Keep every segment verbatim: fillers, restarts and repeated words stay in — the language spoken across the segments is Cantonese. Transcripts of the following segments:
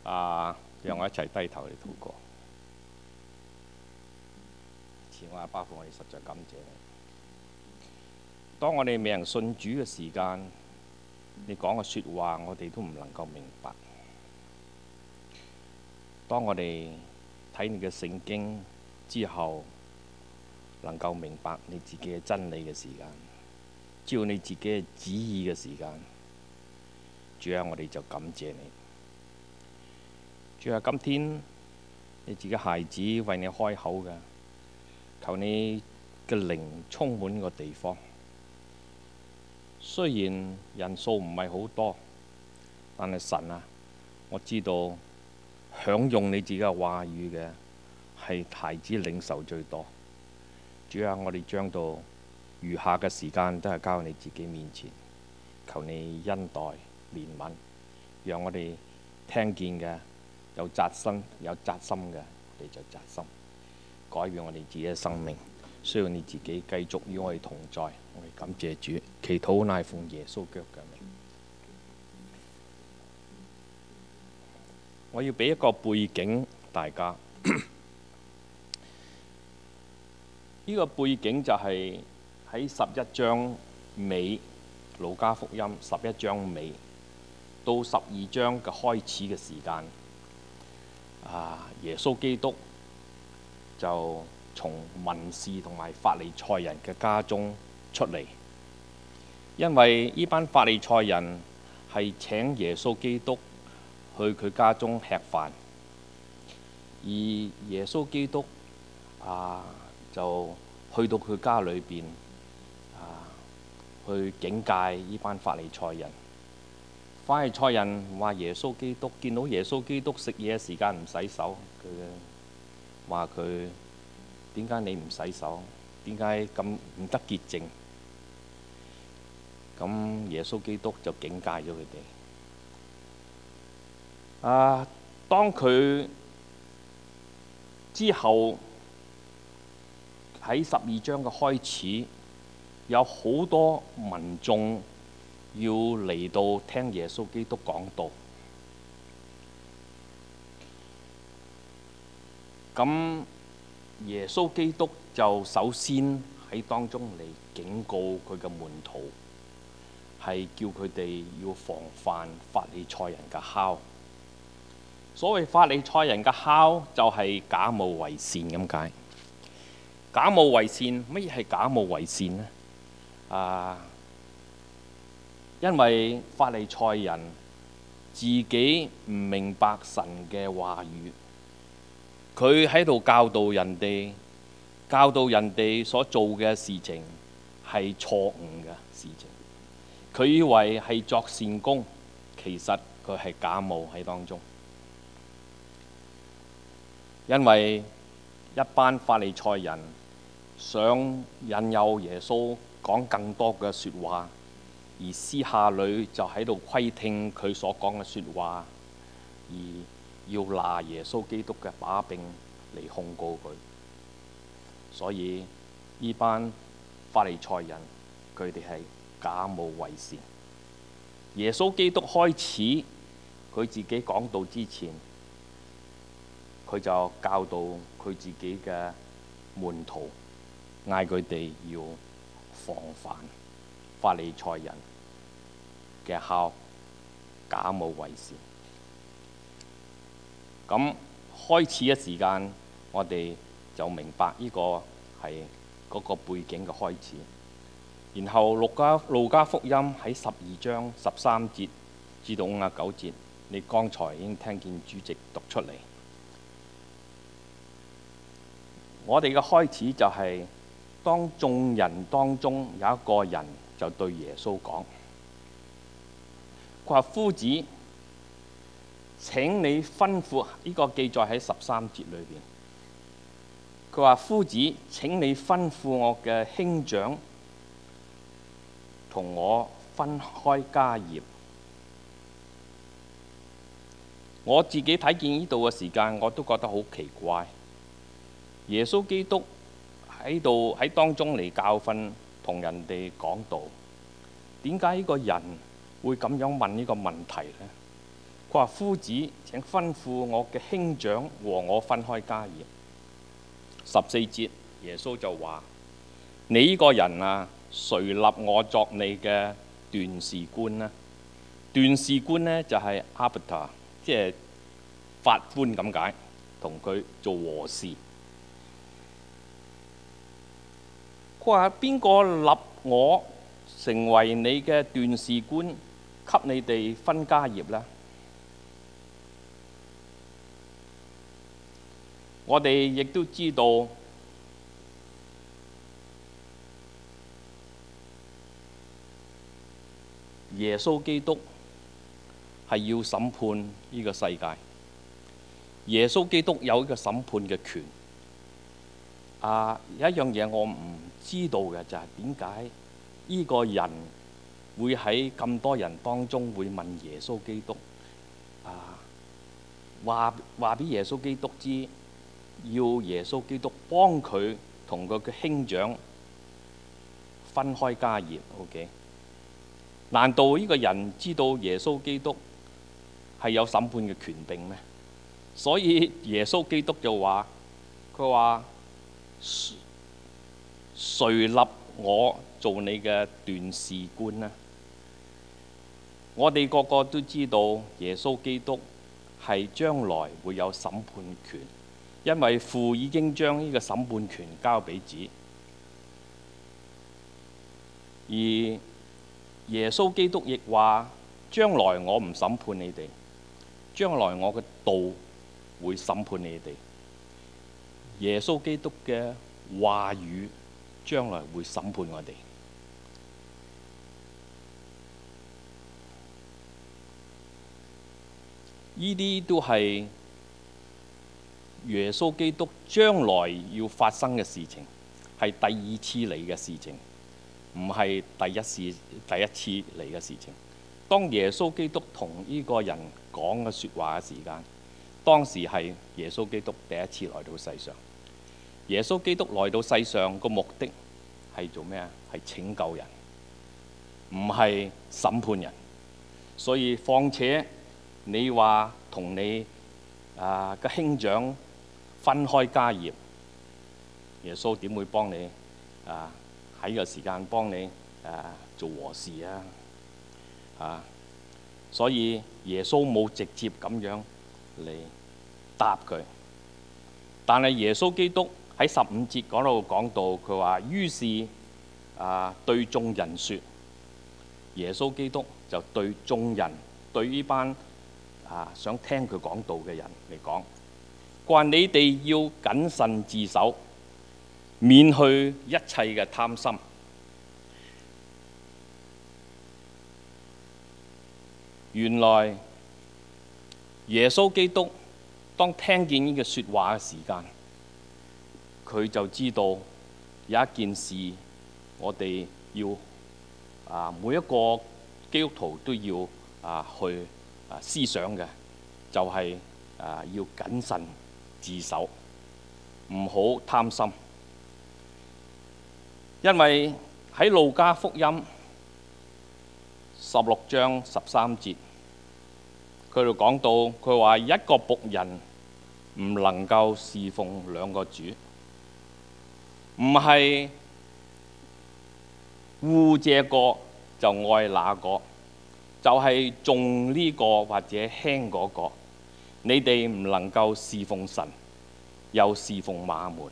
啊，讓我一齊低頭嚟禱告。慈愛包括我哋，實在感謝你。當我哋未人信主嘅時間，你講嘅説話，我哋都唔能夠明白。當我哋睇你嘅聖經之後，能夠明白你自己嘅真理嘅時間，知道你自己嘅旨意嘅時間，主啊，我哋就感謝你。主啊，今天你自己孩子為你開口嘅，求你嘅靈充滿個地方。雖然人數唔係好多，但係神啊，我知道享用你自己嘅話語嘅係孩子領受最多。主啊，我哋將到餘下嘅時間都係交喺你自己面前，求你恩待憐憫，讓我哋聽見嘅有扎心，有扎心嘅，我哋就扎心，改變我哋自己嘅生命。需要你自己繼續與我哋同在，我哋感謝主，祈禱乃奉耶穌基督嘅名。我要俾一個背景大家，呢個背景就係喺十一章尾，路加福音十一章尾到十二章嘅開始嘅時間，啊，耶穌基督就從文士同埋法利賽人嘅家中出嚟，因為呢班法利賽人係請耶穌基督去佢家中吃飯，而耶穌基督啊就去到佢家裏邊啊去警戒呢班法利賽人。法利賽人話耶穌基督見到耶穌基督食嘢嘅時間唔洗手，佢話佢。點解你唔洗手？點解咁唔得潔淨？咁耶穌基督就警戒咗佢哋。啊，當佢之後喺十二章嘅開始，有好多民眾要嚟到聽耶穌基督講道。咁耶穌基督就首先喺當中嚟警告佢嘅門徒，係叫佢哋要防範法利賽人嘅酵。所謂法利賽人嘅酵，就係假冒為善咁解。假冒為善，乜嘢係假冒為善呢？啊，因為法利賽人自己唔明白神嘅話語。佢喺度教導人哋，教導人哋所做嘅事情係錯誤嘅事情。佢以為係作善功，其實佢係假冒喺當中。因為一班法利賽人想引誘耶穌講更多嘅説話，而私下裏就喺度窺聽佢所講嘅説話，而要拿耶穌基督嘅把柄嚟控告佢，所以呢班法利賽人佢哋係假冒為善。耶穌基督開始佢自己講道之前，佢就教導佢自己嘅門徒，嗌佢哋要防範法利賽人嘅酵，假冒為善。咁開始嘅時間，我哋就明白呢個係嗰個背景嘅開始。然後路加路加福音喺十二章十三節至到五十九節，你剛才已經聽見主席讀出嚟。我哋嘅開始就係、是、當眾人當中有一個人就對耶穌講：佢話夫子，請你吩咐，呢、這個記載喺十三節裏邊。佢話夫子，請你吩咐我嘅兄長同我分開家業。我自己睇見呢度嘅時間，我都覺得好奇怪。耶穌基督喺度喺當中嚟教訓同人哋講道，點解呢個人會咁樣問呢個問題呢？ 佢話：夫子，請吩咐我嘅兄長和我分開家業。十四節，耶穌就話：你呢個人啊，誰立我作你嘅斷事官呢？斷事官呢，就係 arbiter， 即係法官咁解，同佢做和事。佢話：邊個立我成為你嘅斷事官，給你哋分家業呢？我哋亦都知道，耶穌基督係要審判呢個世界。耶穌基督有一個審判嘅權。啊，有一樣嘢我唔知道嘅就係點解呢個人會喺咁多人當中會問耶穌基督啊，話話俾耶穌基督知，要耶穌基督幫佢同佢嘅兄長分開家業。OK， 難道呢個人知道耶穌基督係有審判嘅權柄咩？所以耶穌基督就話：佢話誰立我做你嘅斷事官呢？我哋個個都知道耶穌基督係將來會有審判權，因為父已經將呢個審判權交俾子。而耶穌基督亦話：將來我唔審判你哋，將來我嘅道會審判你哋。耶穌基督嘅話語將來會審判我哋。呢啲都係耶穌基督將來要發生嘅事情，係第二次嚟嘅事情，唔係第一次第一次嚟嘅事情。當耶穌基督同呢個人講嘅説話嘅時間，當時係耶穌基督第一次來到世上。耶穌基督來到世上個目的係做咩啊？係拯救人，唔係審判人。所以況且你話同你啊嘅兄長分開家業，耶穌點會幫你啊喺呢個時間幫你啊做和事啊？啊，所以耶穌冇直接咁樣嚟答佢，但係耶穌基督喺十五節嗰度講到，佢話：於是啊對眾人說，耶穌基督就對眾人，對呢班啊想聽佢講道嘅人嚟講，佢話：你哋要謹慎自守，免去一切嘅貪心。原來耶穌基督當聽見呢個説話嘅時間，佢就知道有一件事，我哋要啊每一個基督徒都要啊去啊思想嘅，就係、是、啊要謹慎自守，唔好貪心。因為喺路加福音十六章十三節，佢就講到，佢話一個僕人唔能夠侍奉兩個主，唔係護這個就愛那個，就係重呢個或者輕嗰個。你哋唔能夠侍奉神，又侍奉馬門，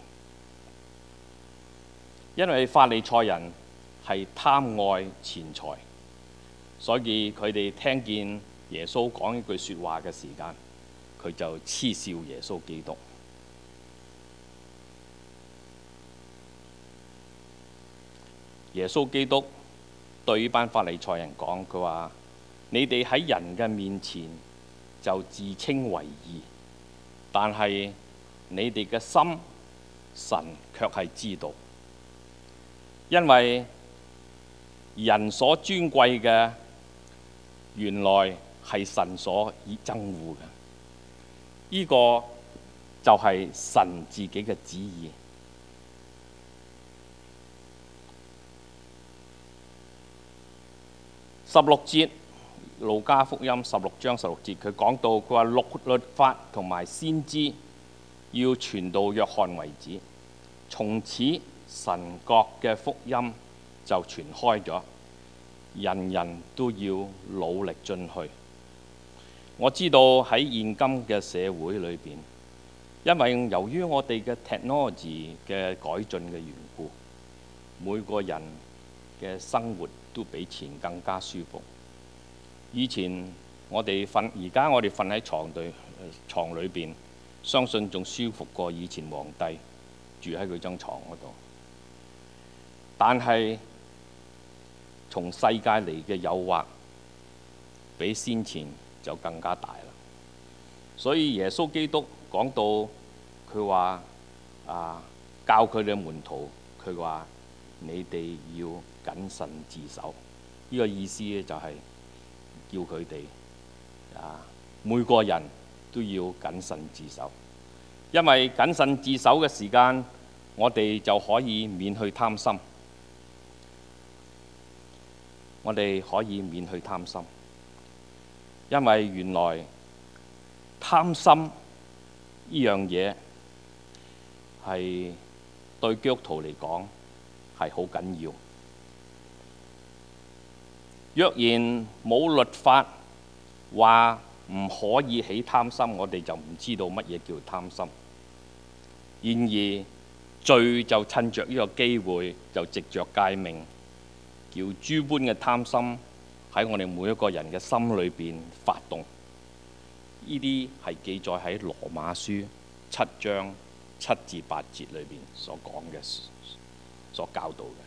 因為法利賽人係貪愛錢財，所以佢哋聽見耶穌講一句説話嘅時間，佢就嗤笑耶穌基督。耶穌基督對呢班法利賽人講，佢話：你哋喺人嘅面前就自稱為義，但係你哋嘅心，神卻係知道，因為人所尊貴嘅，原來係神所以憎惡嘅。呢、這個就係神自己嘅旨意。十六節路加福音十六章十六節，佢講到佢話律律法同埋先知要傳到約翰為止，從此神國嘅福音就傳開咗，人人都要努力進去。我知道喺現今嘅社會裏邊，因為由於我哋嘅 technology 嘅改進嘅緣故，每個人嘅生活都比前更加舒服。以前我哋瞓，而家我哋瞓喺床對牀裏邊，相信仲舒服過以前皇帝住喺佢張床嗰度。但係從世界嚟嘅誘惑，比先前就更加大啦。所以耶穌基督講到佢話啊，教佢哋門徒，佢話你哋要謹慎自守。呢、這個意思咧就係叫佢哋啊，每個人都要謹慎自守，因為謹慎自守嘅時間，我哋就可以免去貪心。我哋可以免去貪心，因為原來貪心呢樣嘢係對基督徒嚟講係好緊要。若然冇律法話唔可以起貪心，我哋就唔知道乜嘢叫貪心。然而罪就趁着呢個機會，就藉着誡命，叫諸般嘅貪心喺我哋每一個人嘅心裏邊發動。呢啲係記載喺羅馬書七章七至八節裏邊所講嘅，所教導嘅，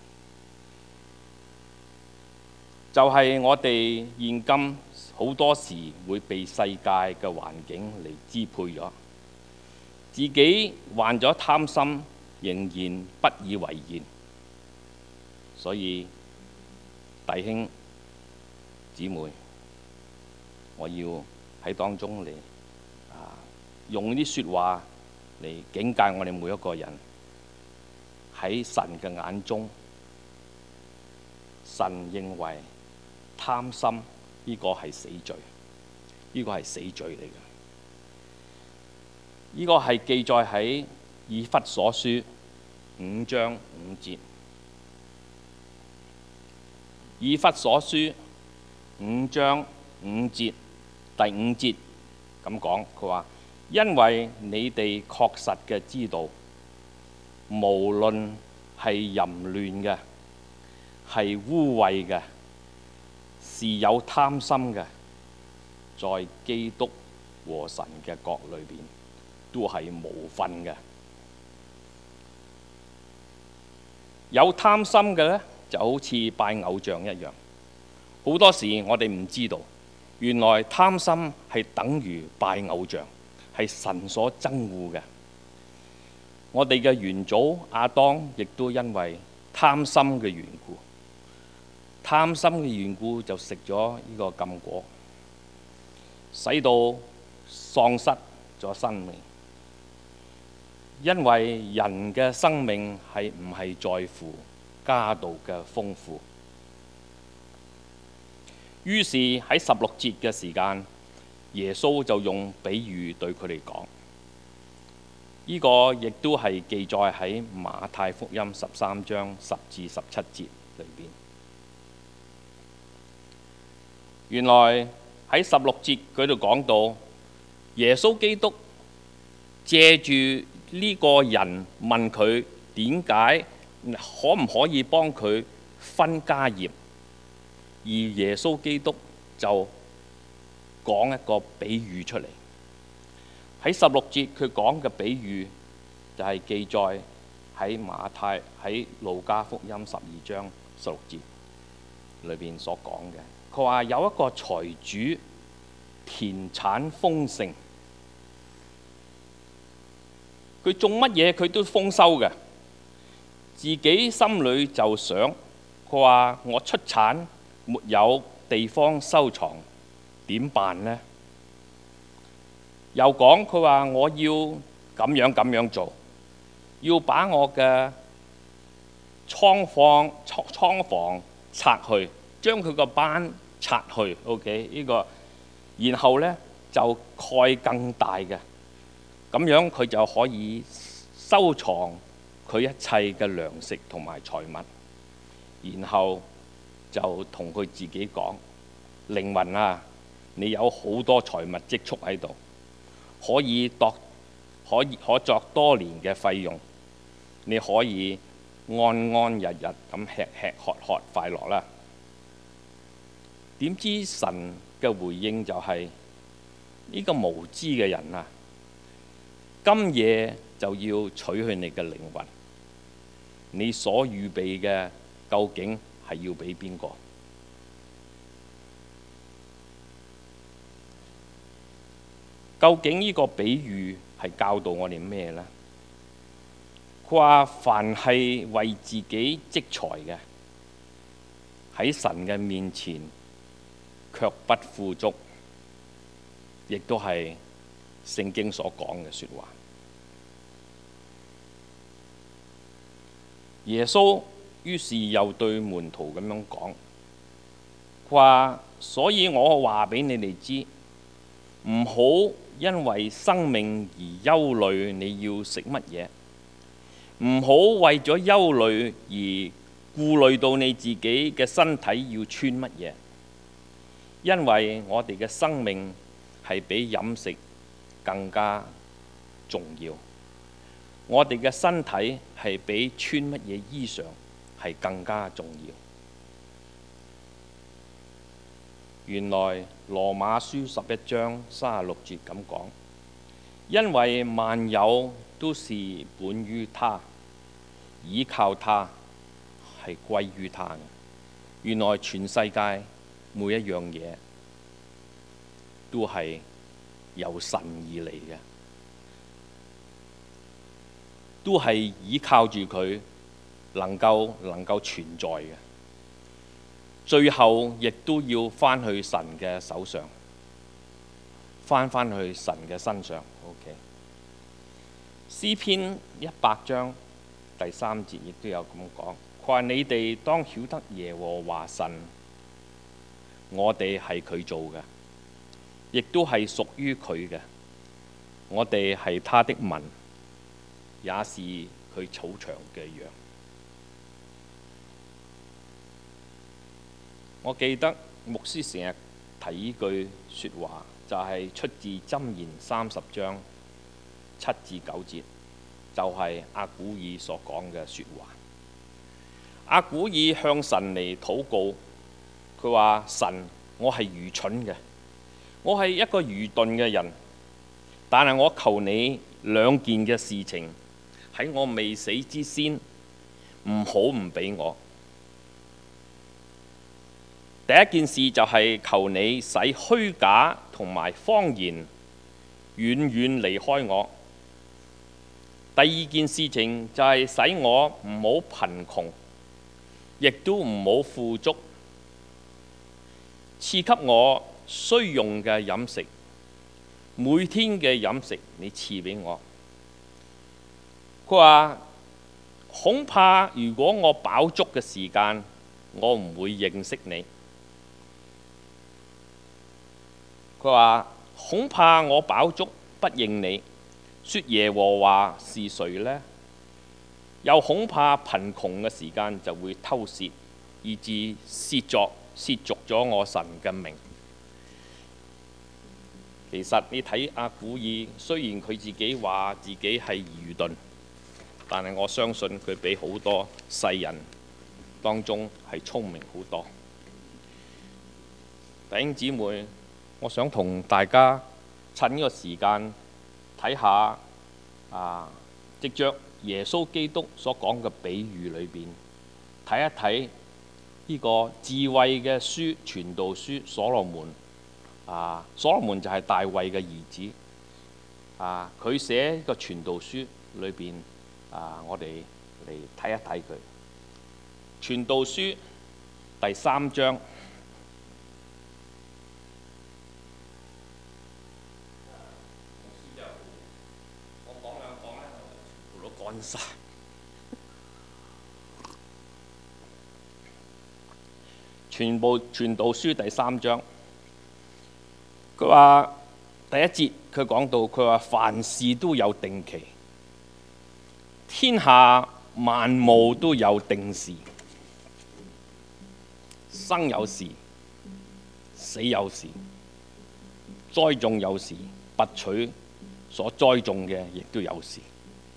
就係我哋現今好多時會被世界嘅環境嚟支配咗，自己患咗貪心，仍然不以為然。所以弟兄姊妹，我要喺當中嚟啊，用啲説話嚟警戒我哋每一個人。喺神嘅眼中，神認為貪心呢個係死罪，呢個係死罪嚟嘅。呢個係記載喺以弗所書五章五節。以弗所書五章五節第五節咁講，佢話：因為你哋確實嘅知道，無論係淫亂嘅，係污穢嘅，是有貪心嘅，在基督和神嘅國裏邊都係無份嘅。有貪心嘅呢，就好似拜偶像一樣。好多時我哋唔知道，原來貪心係等於拜偶像，係神所憎惡嘅。我哋嘅元祖亞當亦都因為貪心嘅緣故，貪心嘅緣故就食咗呢個禁果，使到喪失咗生命。因為人嘅生命係唔係在乎家道嘅豐富。於是喺十六節嘅時間，耶穌就用比喻對佢哋講。呢個亦都係記載喺馬太福音十三章十至十七節裏邊。原來喺十六節佢度講到，耶穌基督借住呢個人問佢點解可唔可以幫佢分家業，而耶穌基督就講一個比喻出嚟。喺十六節佢講嘅比喻就係記載喺馬太喺路加福音十二章十六節裏邊所講嘅。佢話有一個財主田產豐盛，佢種乜嘢佢都豐收嘅，自己心裏就想，佢話我出產沒有地方收藏，點辦呢？又講佢話我要咁樣咁樣做，要把我嘅倉房倉房拆去，將佢個班拆去。OK， 呢個，然後呢，就蓋更大嘅，咁樣佢就可以收藏佢一切嘅糧食同埋財物。然後就同佢自己講：靈魂啊，你有好多財物積蓄喺度，可以度可以可作多年嘅費用，你可以安安日日咁吃吃喝喝快樂啦。點知神嘅回應就係：呢個無知嘅人啊，今夜就要取去你嘅靈魂，你所預備嘅究竟係要俾邊個？究竟呢個比喻係教導我哋咩呢？佢話：凡係為自己積財嘅，喺神嘅面前卻不富足，亦都係聖經所講嘅説話。耶穌於是又對門徒咁樣講：佢話，所以我話俾你哋知，唔好因為生命而憂慮，你要食乜嘢？唔好為咗憂慮而顧慮到你自己嘅身體要穿乜嘢，因為我哋嘅生命係比飲食更加重要，我哋嘅身體係比穿乜嘢衣裳係更加重要。原來羅馬書十一章三十六節咁講：因為萬有都是本於他，倚靠他，係歸於他嘅。原來全世界每一樣嘢都係由神而嚟嘅，都係倚靠住佢能夠能夠存在嘅。最後亦都要翻去神嘅手上，翻翻去神嘅身上。OK， 詩篇一百章第三節亦都有咁講，佢話：你哋當曉得耶和華神，我哋係佢做嘅，亦都係屬於佢嘅。我哋係他的民，也是佢草場嘅羊。我記得牧師成日提呢句説話，就係、是、出自箴言三十章七至九節，就係、是、阿古爾所講嘅説話。阿古爾向神嚟禱告，佢話：神，我係愚蠢嘅，我係一個愚鈍嘅人，但係我求你兩件嘅事情喺我未死之先，唔好唔俾我。第一件事就係求你使虛假同埋謊言遠遠離開我。第二件事情就係使我唔好貧窮，亦都唔好富足，賜給我需用嘅飲食，每天嘅飲食你賜俾我。佢話：恐怕如果我飽足嘅時間，我唔會認識你。佢話：恐怕我飽足不認你，說耶和華是誰呢？又恐怕貧窮嘅時間就會偷竊，以致褻瀆褻瀆咗我神嘅名。其實你睇阿古爾，雖然佢自己話自己係愚鈍，但係我相信佢比好多世人當中係聰明好多。弟兄姊妹，我想同大家趁呢個時間睇下啊，藉着耶穌基督所講嘅比喻裏邊，睇一睇呢個智慧嘅書傳道書所羅門啊，所羅門就係大衛嘅兒子啊，佢寫個傳道書裏邊啊，我哋嚟睇一睇佢傳道書第三章。乾晒。 全部傳道書第三章，佢話第一節佢講到，佢話凡事都有定期，天下萬務都有定時，生有時，死有時，栽種有時，拔取所栽種嘅亦都有時，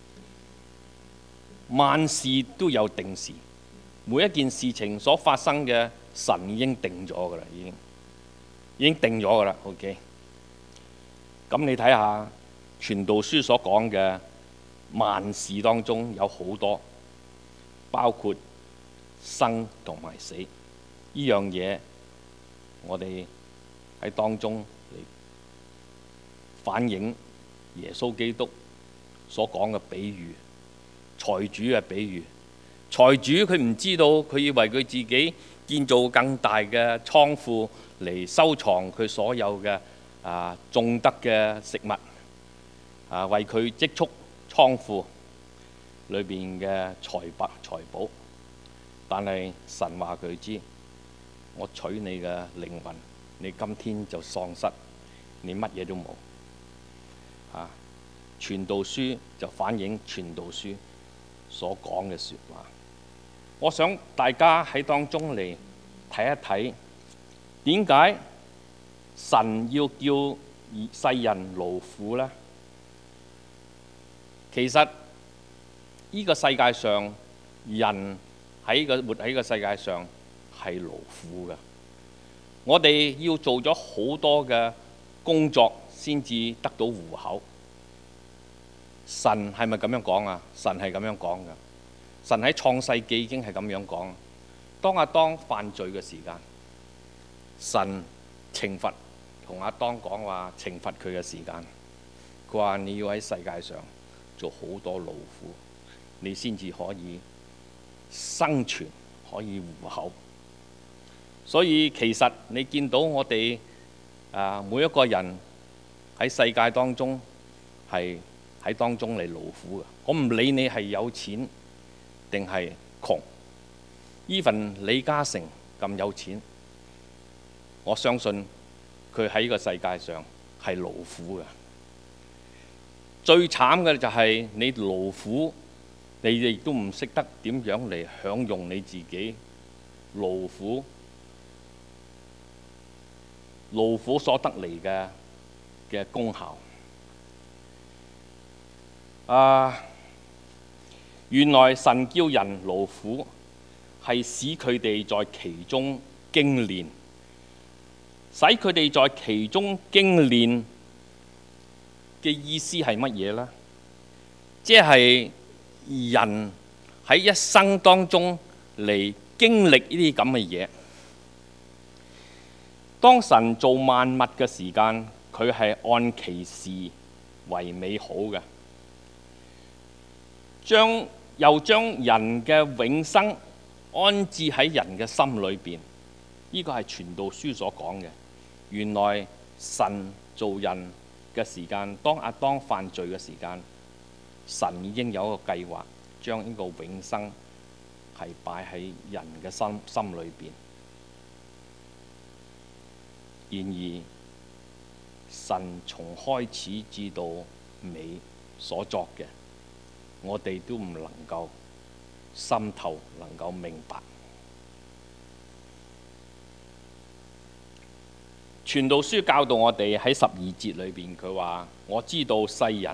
萬事都有定時。每一件事情所發生嘅，神已經定咗噶啦，已經已經定咗噶啦。OK， 咁你睇下傳道書所講嘅萬事當中有好多，包括生同埋死呢樣嘢，我哋喺當中嚟反映耶穌基督所講嘅比喻，財主嘅比喻。財主佢唔知道，佢以為佢自己建造更大嘅倉庫嚟收藏佢所有嘅啊種得嘅食物，啊為佢積蓄倉庫裏邊嘅財帛財寶。但係神話佢知，我取你嘅靈魂，你今天就喪失，你乜嘢都冇。啊，傳道書就反映傳道書所講嘅説話。我想大家喺當中嚟睇一睇，點解神要叫世人勞苦呢？其實呢個世界上，人喺個活喺個世界上係勞苦嘅。我哋要做咗好多嘅工作先至得到糊口。神係咪咁樣講啊？神係咁樣講㗎。神喺創世記已經係咁樣講。當亞當犯罪嘅時間，神懲罰同亞當講話，懲罰佢嘅時間，佢話你要喺世界上做好多勞苦，你先至可以生存，可以糊口。所以其實你見到我哋啊每一個人喺世界當中係喺當中嚟勞苦嘅。我唔理你係有錢定係窮，even李嘉誠咁有錢，我相信佢喺呢個世界上係勞苦嘅。最慘嘅就係你勞苦，你亦都唔識得點樣嚟享用你自己勞苦勞苦所得嚟嘅嘅功效。啊！原來神叫人勞苦，係使佢哋在其中經練，使佢哋在其中經練嘅意思係乜嘢呢？即係人喺一生當中嚟經歷呢啲咁嘅嘢。當神做萬物嘅時間，佢係按其時為美好嘅。將又將人嘅永生安置喺人嘅心裏邊，呢個係傳道書所講嘅。原來神做人嘅時間，當亞當犯罪嘅時間，神已經有一個計劃，將呢個永生係擺喺人嘅心心裏邊。然而，神從開始至到尾所作嘅，我哋都唔能夠心頭能夠明白。傳道書教導我哋喺十二節裏邊，佢話：我知道世人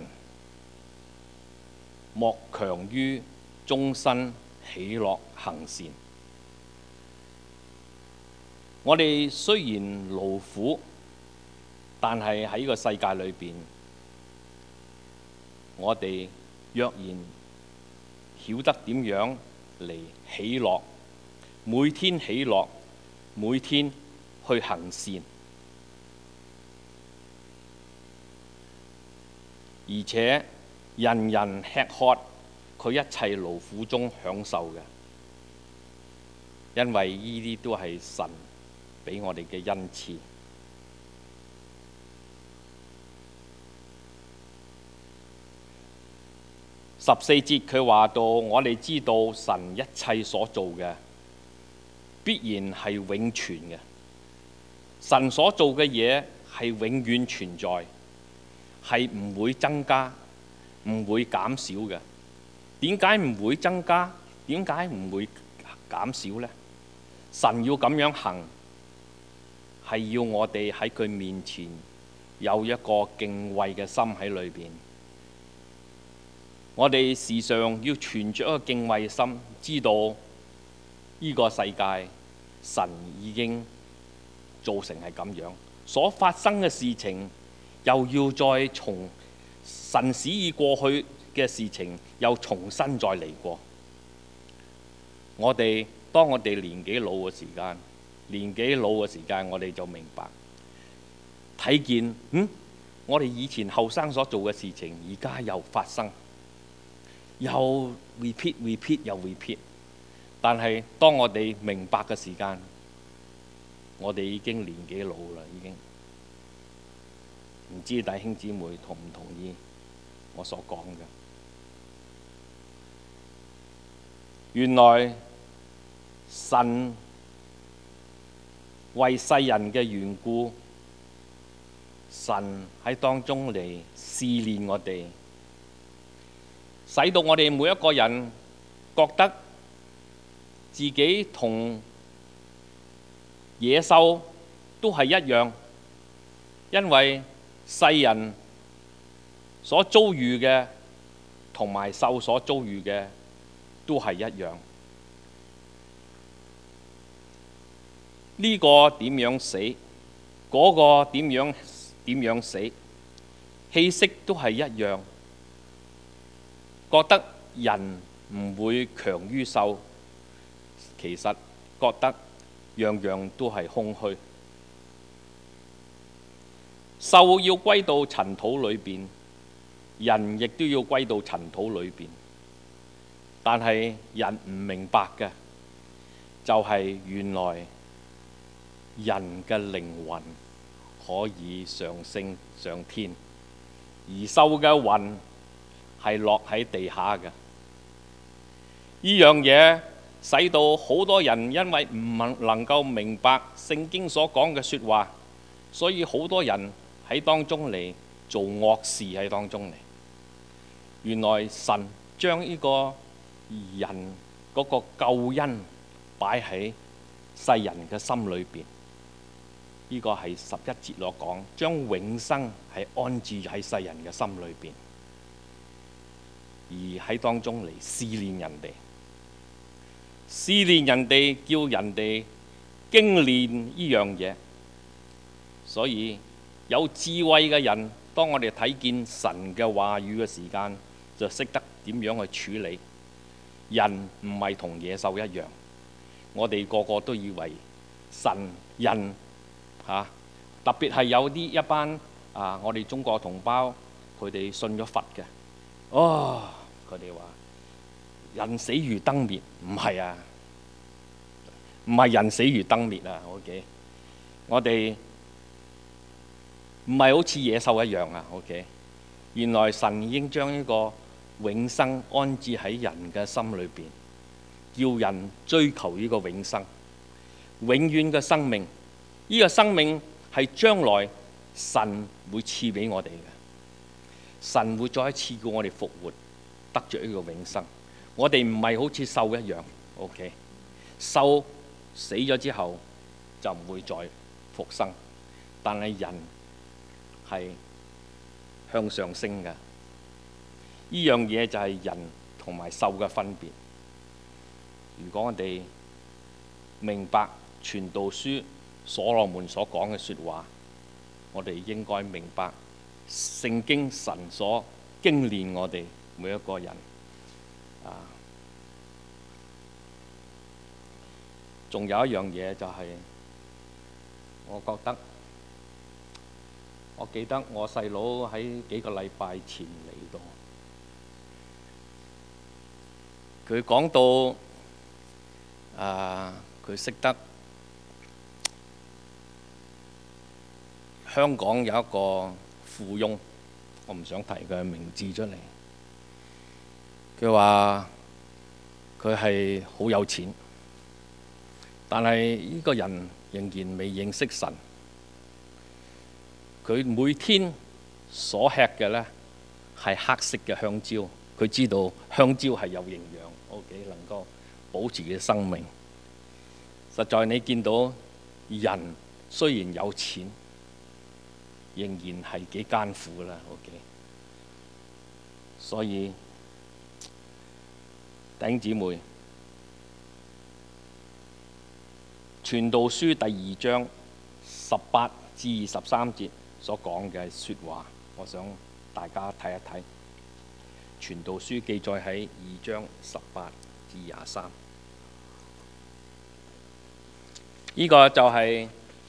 莫強於終身喜樂行善。我哋雖然勞苦，但係喺呢個世界裏邊，我哋若然曉得點樣嚟喜樂，每天喜樂，每天去行善，而且人人吃喝佢一切勞苦中享受嘅，因為呢啲都係神俾我哋嘅恩賜。十四節佢話到，我哋知道神一切所做嘅必然係永存嘅。神所做嘅嘢係永遠存在，係唔會增加，唔會減少嘅。點解唔會增加？點解唔會減少呢？神要咁樣行，係要我哋喺佢面前有一個敬畏嘅心喺裏邊。我哋時常要存着一個敬畏嘅心，知道呢個世界神已經造成係咁樣，所發生嘅事情又要再從神使已過去嘅事情又重新再嚟過。我哋當我哋年紀老嘅時間，年紀老嘅時間，我哋就明白睇見，嗯，我哋以前後生所做嘅事情，而家又發生。又 repeat repeat 又 repeat， 但係當我哋明白嘅時間，我哋已經年紀老啦，已經。唔知弟兄姊妹同唔同意我所講嘅？原來神為世人嘅緣故，神喺當中嚟試煉我哋。使到我哋每一個人覺得自己同野獸都係一樣，因為世人所遭遇嘅同埋獸所遭遇嘅都係一樣。呢個點樣死，嗰個點樣點樣死，氣息都係一樣。覺得人唔會強於獸，其實覺得樣樣都係空虛。獸要歸到塵土裏邊，人亦都要歸到塵土裏邊。但係人唔明白嘅，就係原來人嘅靈魂可以上升上天，而獸嘅魂係落喺地下嘅。呢樣嘢使到好多人因為唔能夠明白聖經所講嘅説話，所以好多人喺當中嚟做惡事喺當中嚟。原來神將呢個人嗰個救恩擺喺世人嘅心裏邊。呢個係十一節所講，將永生係安置喺世人嘅心裏邊。而喺當中嚟試煉人哋，試煉人哋，叫人哋經練呢樣嘢。所以有智慧嘅人，當我哋睇見神嘅話語嘅時間，就識得點樣去處理。人唔係同野獸一樣，我哋個個都以為神人嚇、啊，特別係有啲一班啊，我哋中國同胞，佢哋信咗佛嘅。哦，佢哋話人死如燈滅，唔係啊，唔係人死如燈滅啊。OK， 我哋唔係好似野獸一樣啊。OK， 原來神已經將呢個永生安置喺人嘅心裏邊，要人追求呢個永生，永遠嘅生命。呢個生命係將來神會賜俾我哋嘅。神會再一次叫我哋復活，得着呢個永生。我哋唔係好似獸一樣 ，OK？ 獸死咗之後就唔會再復生，但係人係向上升嘅。呢樣嘢就係人同埋獸嘅分別。如果我哋明白傳道書所羅門所講嘅説話，我哋應該明白聖經神所經練我哋每一個人啊。仲有一樣嘢就係，我覺得，我記得我細佬喺幾個禮拜前嚟到，佢講到啊，佢識得香港有一個富翁，我唔想提佢嘅名字出嚟。佢話佢係好有錢， 但係呢個人仍然未認識神，佢每天所吃嘅呢係黑色嘅香蕉，佢知道香蕉係有營養，OK，能夠保持佢嘅生命。實在你見到人雖然有錢，仍然係幾艱苦啦，OK。所以弟兄姊妹，傳道書第二章十八至二十三節所講嘅説話，我想大家睇一睇。傳道書記載喺二章十八至廿三，呢個就係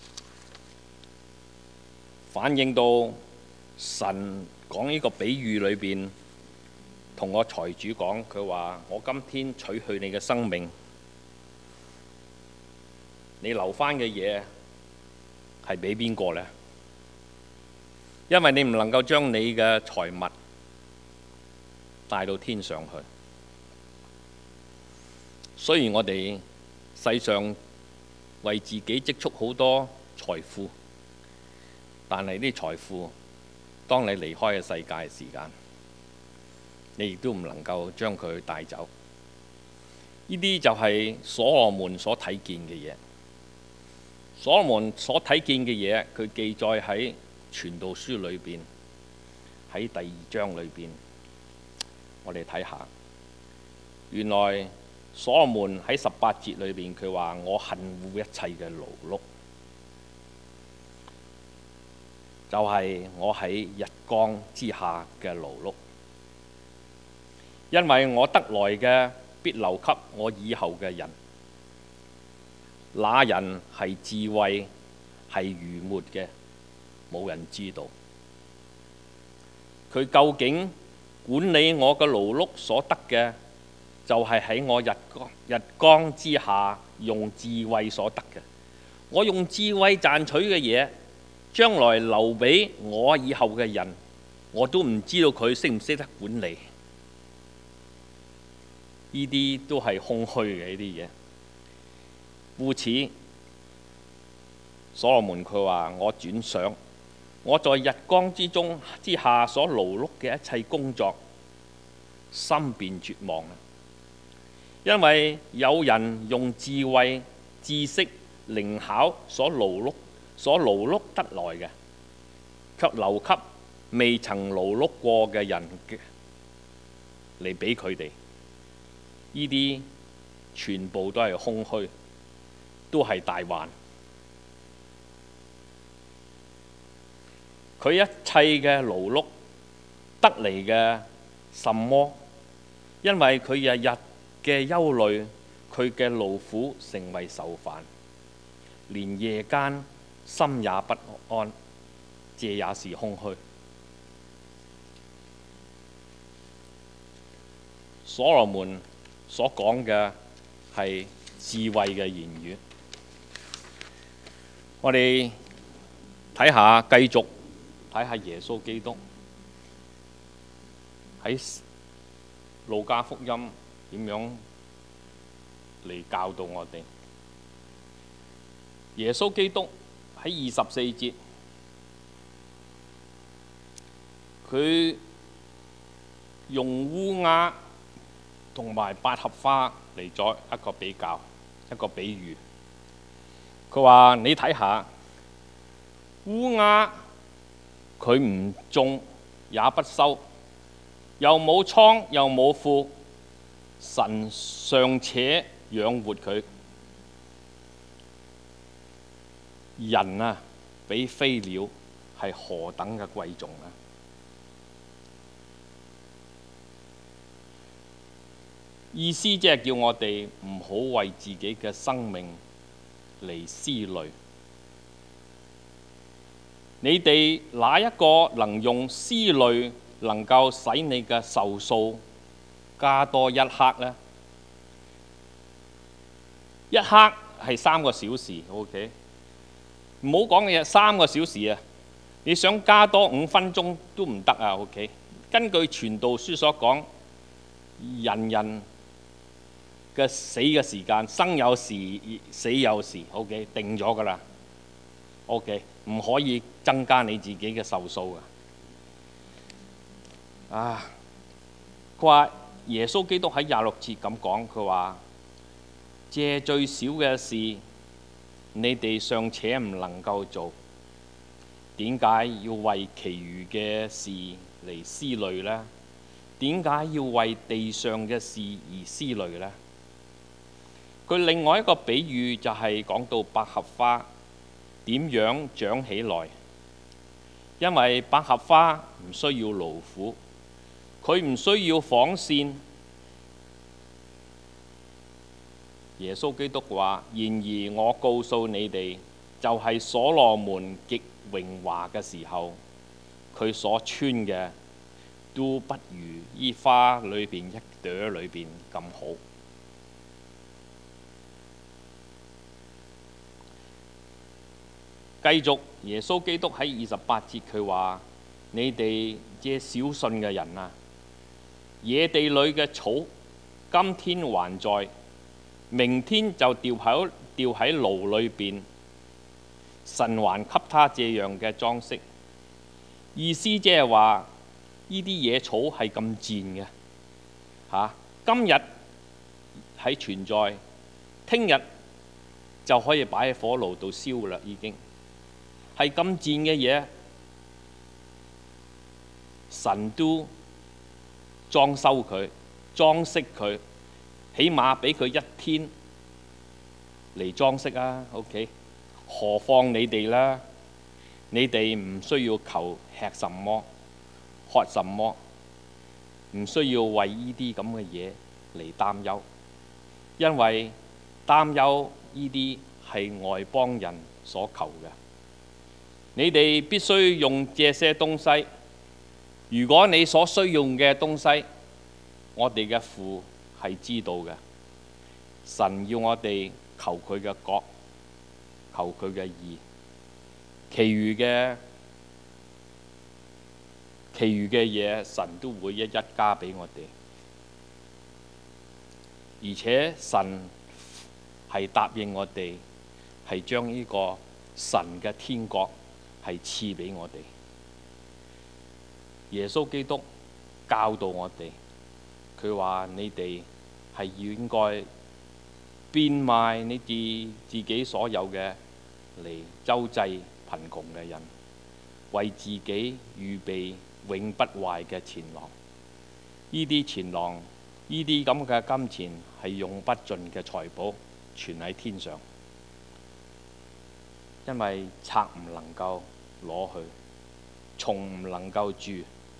反映到神講呢個比喻裏邊，同我財主講，佢話：我今天取去你嘅生命，你留返嘅嘢係俾邊個呢？因為你唔能夠將你嘅財物帶到天上去。雖然我哋世上為自己積蓄好多財富，但係啲財富，當你離開嘅世界嘅時間，你亦都唔能夠將佢帶走。呢啲就係所羅門所睇見嘅嘢。所羅門所睇見嘅嘢，佢記載喺傳道書裏邊，喺第二章裏邊，我哋睇下。原來所羅門喺十八節裏邊，佢話：我恨惡一切嘅勞碌，就係、是、我喺日光之下嘅勞碌，因為我得來嘅必留給我以後嘅人。那人係智慧係愚昧嘅，冇人知道。佢究竟管理我嘅勞碌所得嘅，就係、是、喺我日光日光之下用智慧所得嘅。我用智慧賺取嘅嘢，將來留俾我以後嘅人，我都唔知道佢識唔識得管理。呢啲都係空虛嘅呢啲嘢。故此，所羅門佢話：我轉想，我在日光之中之下所勞碌嘅一切工作，心便絕望啦。因為有人用智慧、知識、靈巧所勞碌、所勞碌得來嘅，卻留給未曾勞碌過嘅人嘅嚟俾佢哋。呢啲全部都係空虛，都係大幻。佢一切嘅勞碌得嚟嘅什麼？因為佢日日嘅憂慮，佢嘅勞苦成為愁煩，連夜間心也不安，這也是空虛。所羅門所講嘅係智慧嘅言語。我哋睇下，繼續睇下耶穌基督喺路加福音點樣嚟教導我哋。耶穌基督喺二十四節，佢用烏鴉同埋百合花嚟作一個比較，一個比喻。佢話：你睇下烏鴉，佢唔種也不收，又冇倉又冇庫，神尚且養活佢。人啊，比飛鳥係何等嘅貴重啊！意思即係叫我哋唔好為自己嘅生命嚟思慮。你哋哪一個能用思慮能夠使你嘅壽數加多一刻呢？一刻係三個小時 ，OK。唔好講嘅嘢，三個小時啊！你想加多五分鐘都唔得啊 ！OK。根據傳道書所講，人人嘅死嘅時間，生有時，死有時。OK， 定咗㗎啦。OK， 唔可以增加你自己嘅壽數㗎。啊，佢話耶穌基督喺廿六節咁講，佢話：這最小嘅事，你哋尚且唔能夠做，點解要為其餘嘅事嚟思慮呢？點解要為地上嘅事而思慮呢？佢另外一個比喻就係講到百合花點樣長起來，因為百合花唔需要勞苦，佢唔需要紡線。耶穌基督話：然而我告訴你哋，就係、是、所羅門極榮華嘅時候，佢所穿嘅都不如依花裏邊一朵裏邊咁好。繼續，耶穌基督喺二十八節佢話：你哋這小信嘅人啊，野地裏嘅草，今天還在，明天就掉喺掉喺爐裏邊。神還給他這樣嘅裝飾，意思即係話呢啲野草係咁賤嘅嚇，今日喺存在，聽日就可以擺喺火爐度燒啦，已經。係咁賤嘅嘢，神都裝修佢、裝飾佢，起碼俾佢一天嚟裝飾啊。OK， 何況你哋啦？你哋唔需要求吃什麼、喝什麼，唔需要為呢啲咁嘅嘢嚟擔憂，因為擔憂呢啲係外邦人所求嘅。你哋必須用這些東西。如果你所需用嘅東西，我哋嘅父係知道嘅。神要我哋求佢嘅國，求佢嘅義，其餘嘅其餘嘅嘢，神都會一一加俾我哋。而且神係答應我哋，係將呢個神嘅天國係賜俾我哋。耶穌基督教導我哋，佢話你哋係應該變賣你哋自己所有嘅嚟周濟貧窮嘅人，為自己預備永不壞嘅錢囊。呢啲錢囊，呢啲咁嘅金錢係用不盡嘅財寶，存喺天上，因為賊唔能夠攞去，蟲唔能夠蛀。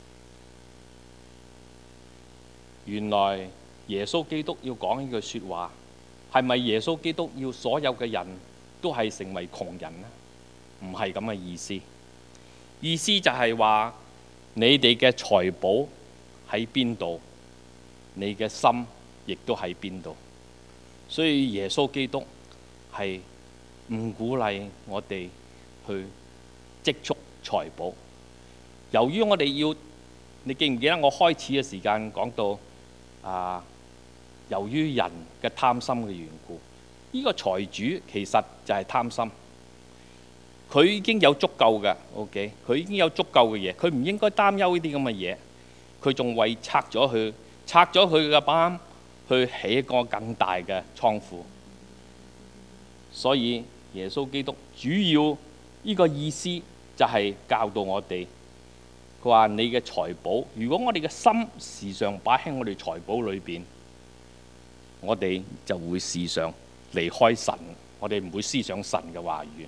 原來耶穌基督要講呢句説話，係咪耶穌基督要所有嘅人都係成為窮人呢？唔係咁嘅意思。意思就係話你哋嘅財寶喺邊度，你嘅心亦都喺邊度。所以耶穌基督係唔鼓勵我哋去積蓄財寶。由於我哋要，你記唔記得我開始嘅時間講到啊？由於人嘅貪心嘅緣故，呢個財主其實就係貪心。佢已經有足夠嘅 ，OK， 佢已經有足夠嘅嘢，佢唔應該擔憂呢啲咁嘅嘢。佢仲為拆咗佢，拆咗佢嘅班，去起一個更大嘅倉庫。所以耶穌基督主要呢個意思就係教導我哋，佢話你嘅財寶，如果我哋嘅心時常擺喺我哋財寶裏邊，我哋就會時常離開神，我哋唔會思想神嘅話語。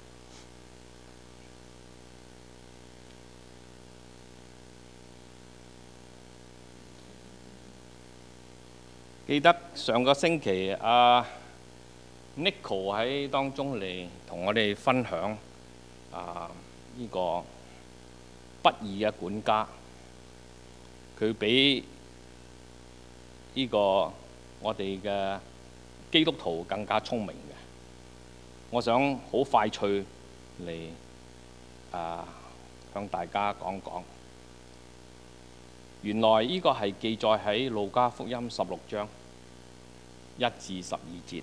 記得上個星期阿 Nico 喺當中嚟同我哋分享啊呢個不義嘅管家，佢比呢個我哋嘅基督徒更加聰明嘅。我想好快脆嚟啊向大家講講。原來呢個係記載喺路加福音十六章。 一至十二節。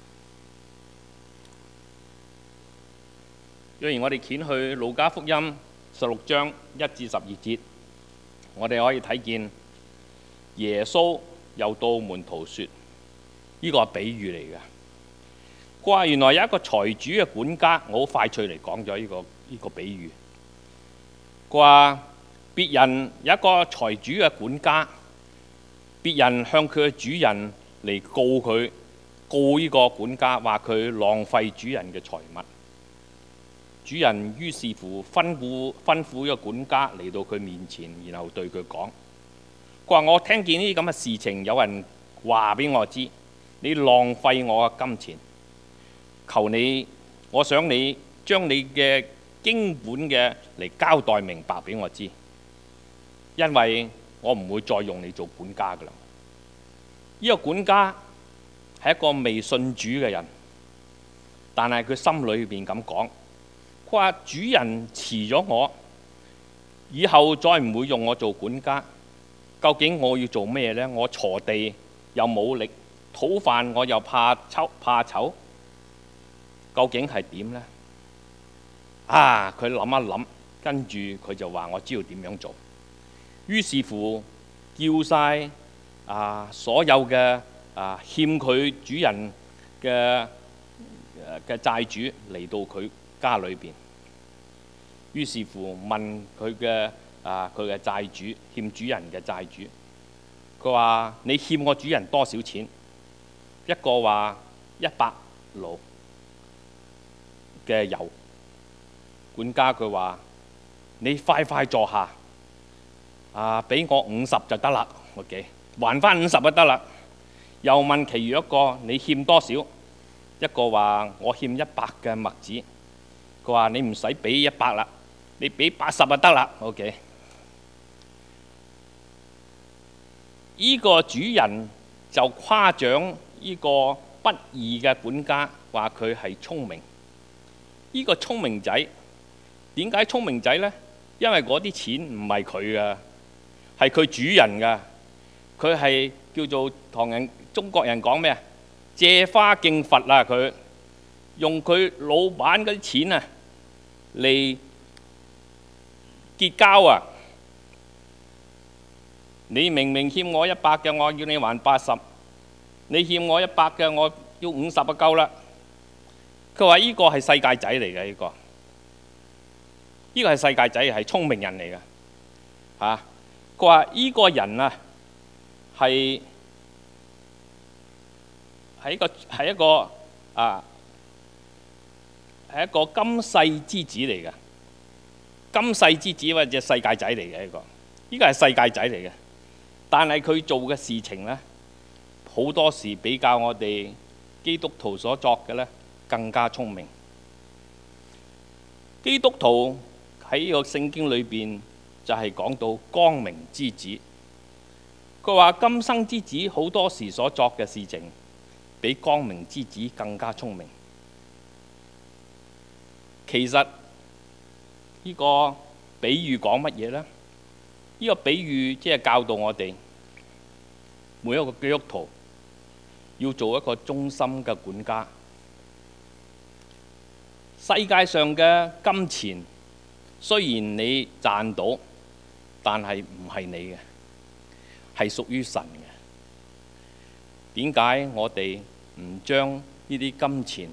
若然我哋掀去路加福音十六章一至十二節，我哋可以睇見耶穌又到門徒說：呢個係比喻嚟嘅。佢話原來有一個財主嘅管家，我好快脆嚟講咗呢個呢個比喻。佢話別人有一個財主嘅管家，別人向佢嘅主人嚟告佢，告呢個管家話佢浪費主人嘅財物。主人於是乎吩咐吩咐呢個管家嚟到佢面前，然後對佢講：佢話我聽見呢啲咁嘅事情，有人話俾我知，你浪費我嘅金錢，求你，我想你將你嘅經本嘅嚟交代明白俾我知，因為我唔會再用你做管家噶啦。呢個管家係一個未信主嘅人，但係佢心裏邊咁講。佢話主人辭咗我，以後再唔會用我做管家。究竟我要做咩呢？我鋤地又冇力，討飯我又怕醜怕醜，究竟係點呢？啊！佢諗一諗，跟住佢就話：我知道點樣做。於是乎叫晒啊所有嘅啊欠佢主人嘅嘅債主嚟到佢家裏邊，於是乎問佢嘅啊佢嘅債主，欠主人嘅債主，佢話：你欠我主人多少錢？一個話一百簍嘅油。管家佢話：你快快坐下，啊俾我五十就得啦，OK，還翻五十就得啦。又問其餘一個：你欠多少？一個話：我欠一百嘅麥子。佢話：你唔使俾一百啦，你俾八十就得啦。OK， 呢個主人就誇獎呢個不義嘅管家，話佢係聰明。呢個聰明仔點解聰明仔呢？因為嗰啲錢唔係佢嘅，係佢主人嘅。佢係叫做唐人中國人講咩啊？借花敬佛啊！佢用佢老闆嗰啲錢啊嚟結交啊！你明明欠我一百嘅，我要你還八十；你欠我一百嘅，我要五十就夠啦。佢話：呢個係世界仔嚟嘅，呢個呢個係世界仔，係聰明人嚟嘅嚇。佢話：呢個人啊係係一個係一個啊係一個今世之子嚟嘅，今世之子或者世界仔嚟嘅呢個，呢個係世界仔嚟嘅。但係佢做嘅事情呢，好多時比較我哋基督徒所作嘅呢更加聰明。基督徒喺呢個聖經裏邊就係講到光明之子。佢話今生之子好多時所作嘅事情，比光明之子更加聰明。其實呢個比喻講乜嘢呢？呢個比喻即係教導我哋每一個基督徒要做一個忠心嘅管家。世界上嘅金錢雖然你賺到，但係唔係你嘅，係屬於神嘅。點解我哋唔將呢啲金錢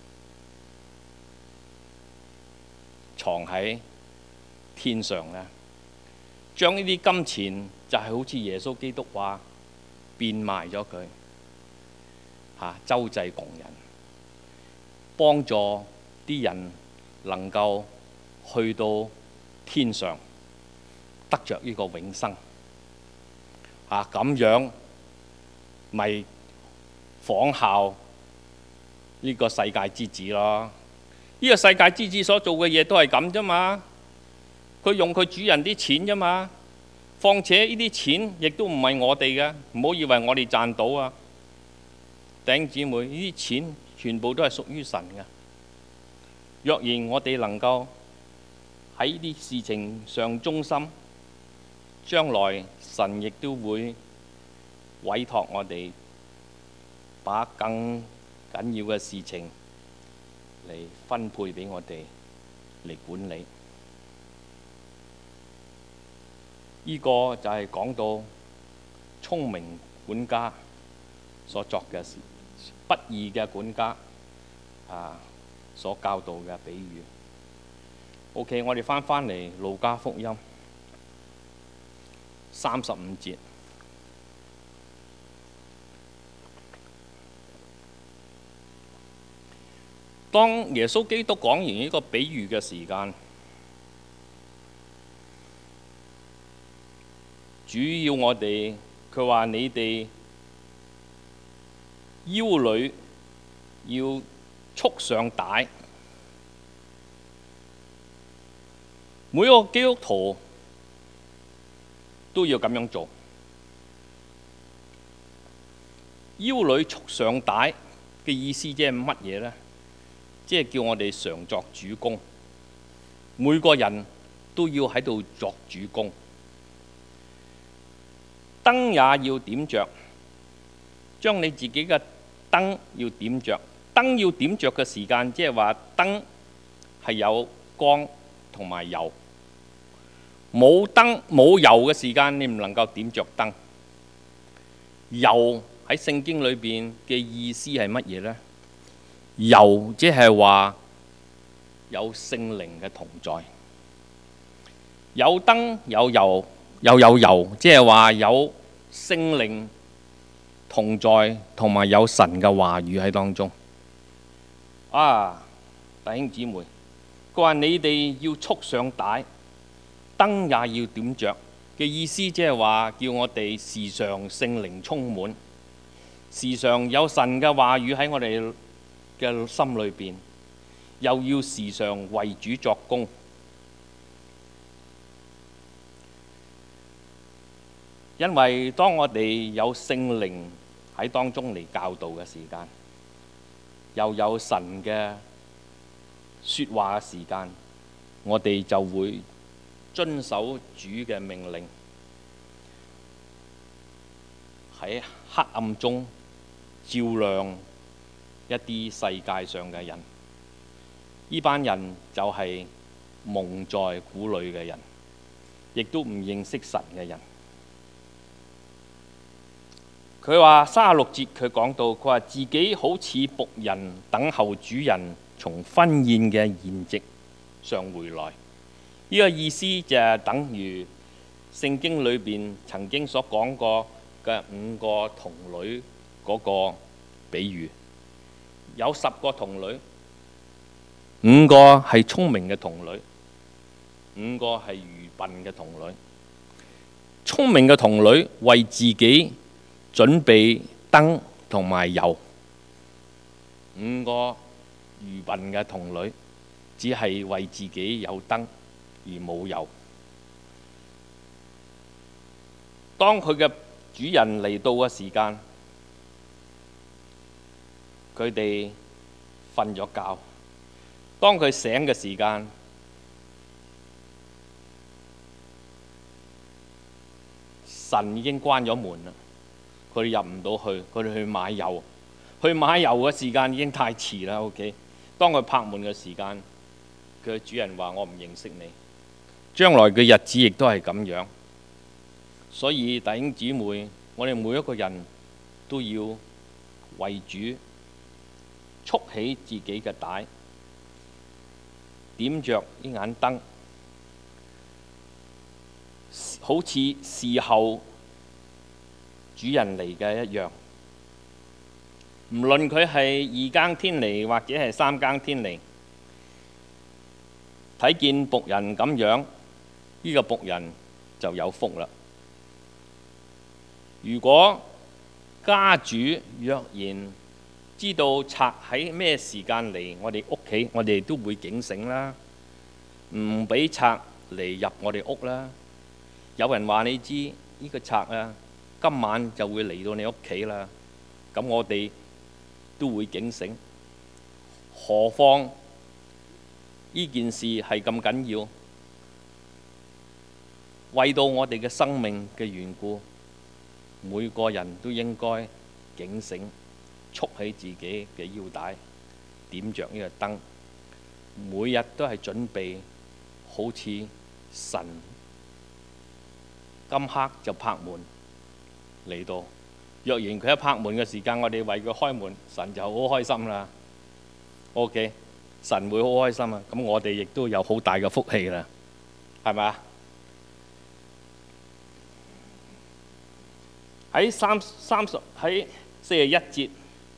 藏喺天上呢？將呢啲金錢就係好似耶穌基督話變賣咗佢，嚇周濟窮人，幫助啲人能夠去到天上，得着呢個永生。嚇咁樣咪仿效呢個世界之子咯？呢個世界之子所做嘅嘢都係咁啫嘛。佢用佢主人啲錢啫嘛。況且呢啲錢亦都唔係我哋嘅，唔好以為我哋賺到啊！弟兄姊妹，呢啲錢全部都係屬於神嘅。若然我哋能夠喺呢啲事情上忠心，將來神亦都會委託我哋把更緊要嘅事情嚟分配俾我哋嚟管理。呢個就係講到聰明管家所作嘅事，不義嘅管家啊所教導嘅比喻。OK， 我哋翻返嚟路加福音三十五節。當耶穌基督講完呢個比喻嘅時間，主要我哋，佢話你哋腰裏要束上帶。每個基督徒都要咁樣做。腰裏束上帶嘅意思即係乜嘢呢？即係叫我哋常作主工，每個人都要喺度作主工。燈也要點着，將你自己嘅燈要點着。燈要點着嘅時間，即係話燈係有光同埋油。冇燈冇油嘅時間，你唔能夠點着燈。油喺聖經裏邊嘅意思係乜嘢呢？油即係話有聖靈嘅同在，有燈有油又有油，即係話有聖靈同在，同埋有神嘅話語喺當中。啊，弟兄姊妹，佢話你哋要束上帶，燈也要點着嘅意思，即係話叫我哋時常聖靈充滿，時常有神嘅話語喺我哋嘅心裏邊，又要時常為主作工。因為當我哋有聖靈喺當中嚟教導嘅時間，又有神嘅説話嘅時間，我哋就會遵守主嘅命令，喺黑暗中照亮一啲世界上嘅人。呢班人就係蒙在鼓裏嘅人，亦都唔認識神嘅人。佢話三十六節，佢講到，佢話自己好似僕人等候主人從婚宴嘅筵席上回來。呢個意思就係等於聖經裏邊曾經所講過嘅五個童女嗰個比喻。有十個童女，五個係聰明嘅童女，五個係愚笨嘅童女。聰明嘅童女為自己準備燈同埋油，五個愚笨嘅童女只係為自己有燈而冇油。當佢嘅主人嚟到嘅時間，佢哋瞓咗覺。當佢醒嘅時間，神已經關咗門啦。佢哋入唔到去，佢哋去買油。去買油嘅時間已經太遲啦。OK， 當佢拍門嘅時間，佢嘅主人話：我唔認識你。將來嘅日子亦都係咁樣。所以弟兄姊妹，我哋每一個人都要為主束起自己嘅帶，點着呢眼燈，好似侍候主人嚟嘅一樣。唔論佢係二更天嚟或者係三更天嚟，睇見僕人咁樣，呢個僕人就有福啦。如果家主若然知道賊喺咩時間嚟我哋屋企，我哋都會警醒啦，唔俾賊嚟入我哋屋啦。有人話你知呢個賊啊，今晚就會嚟到你屋企啦，咁我哋都會警醒。何況呢件事係咁緊要，為到我哋嘅生命嘅緣故，每個人都應該警醒， 束起自己嘅腰帶，點着呢個燈，每日都係準備好似神今刻就拍門嚟到。若然佢一拍門嘅時間，我哋為佢開門，神就好開心啦。OK， 神會好開心啊！咁我哋亦都有好大嘅福氣啦，係咪啊？喺三三十喺四十一節，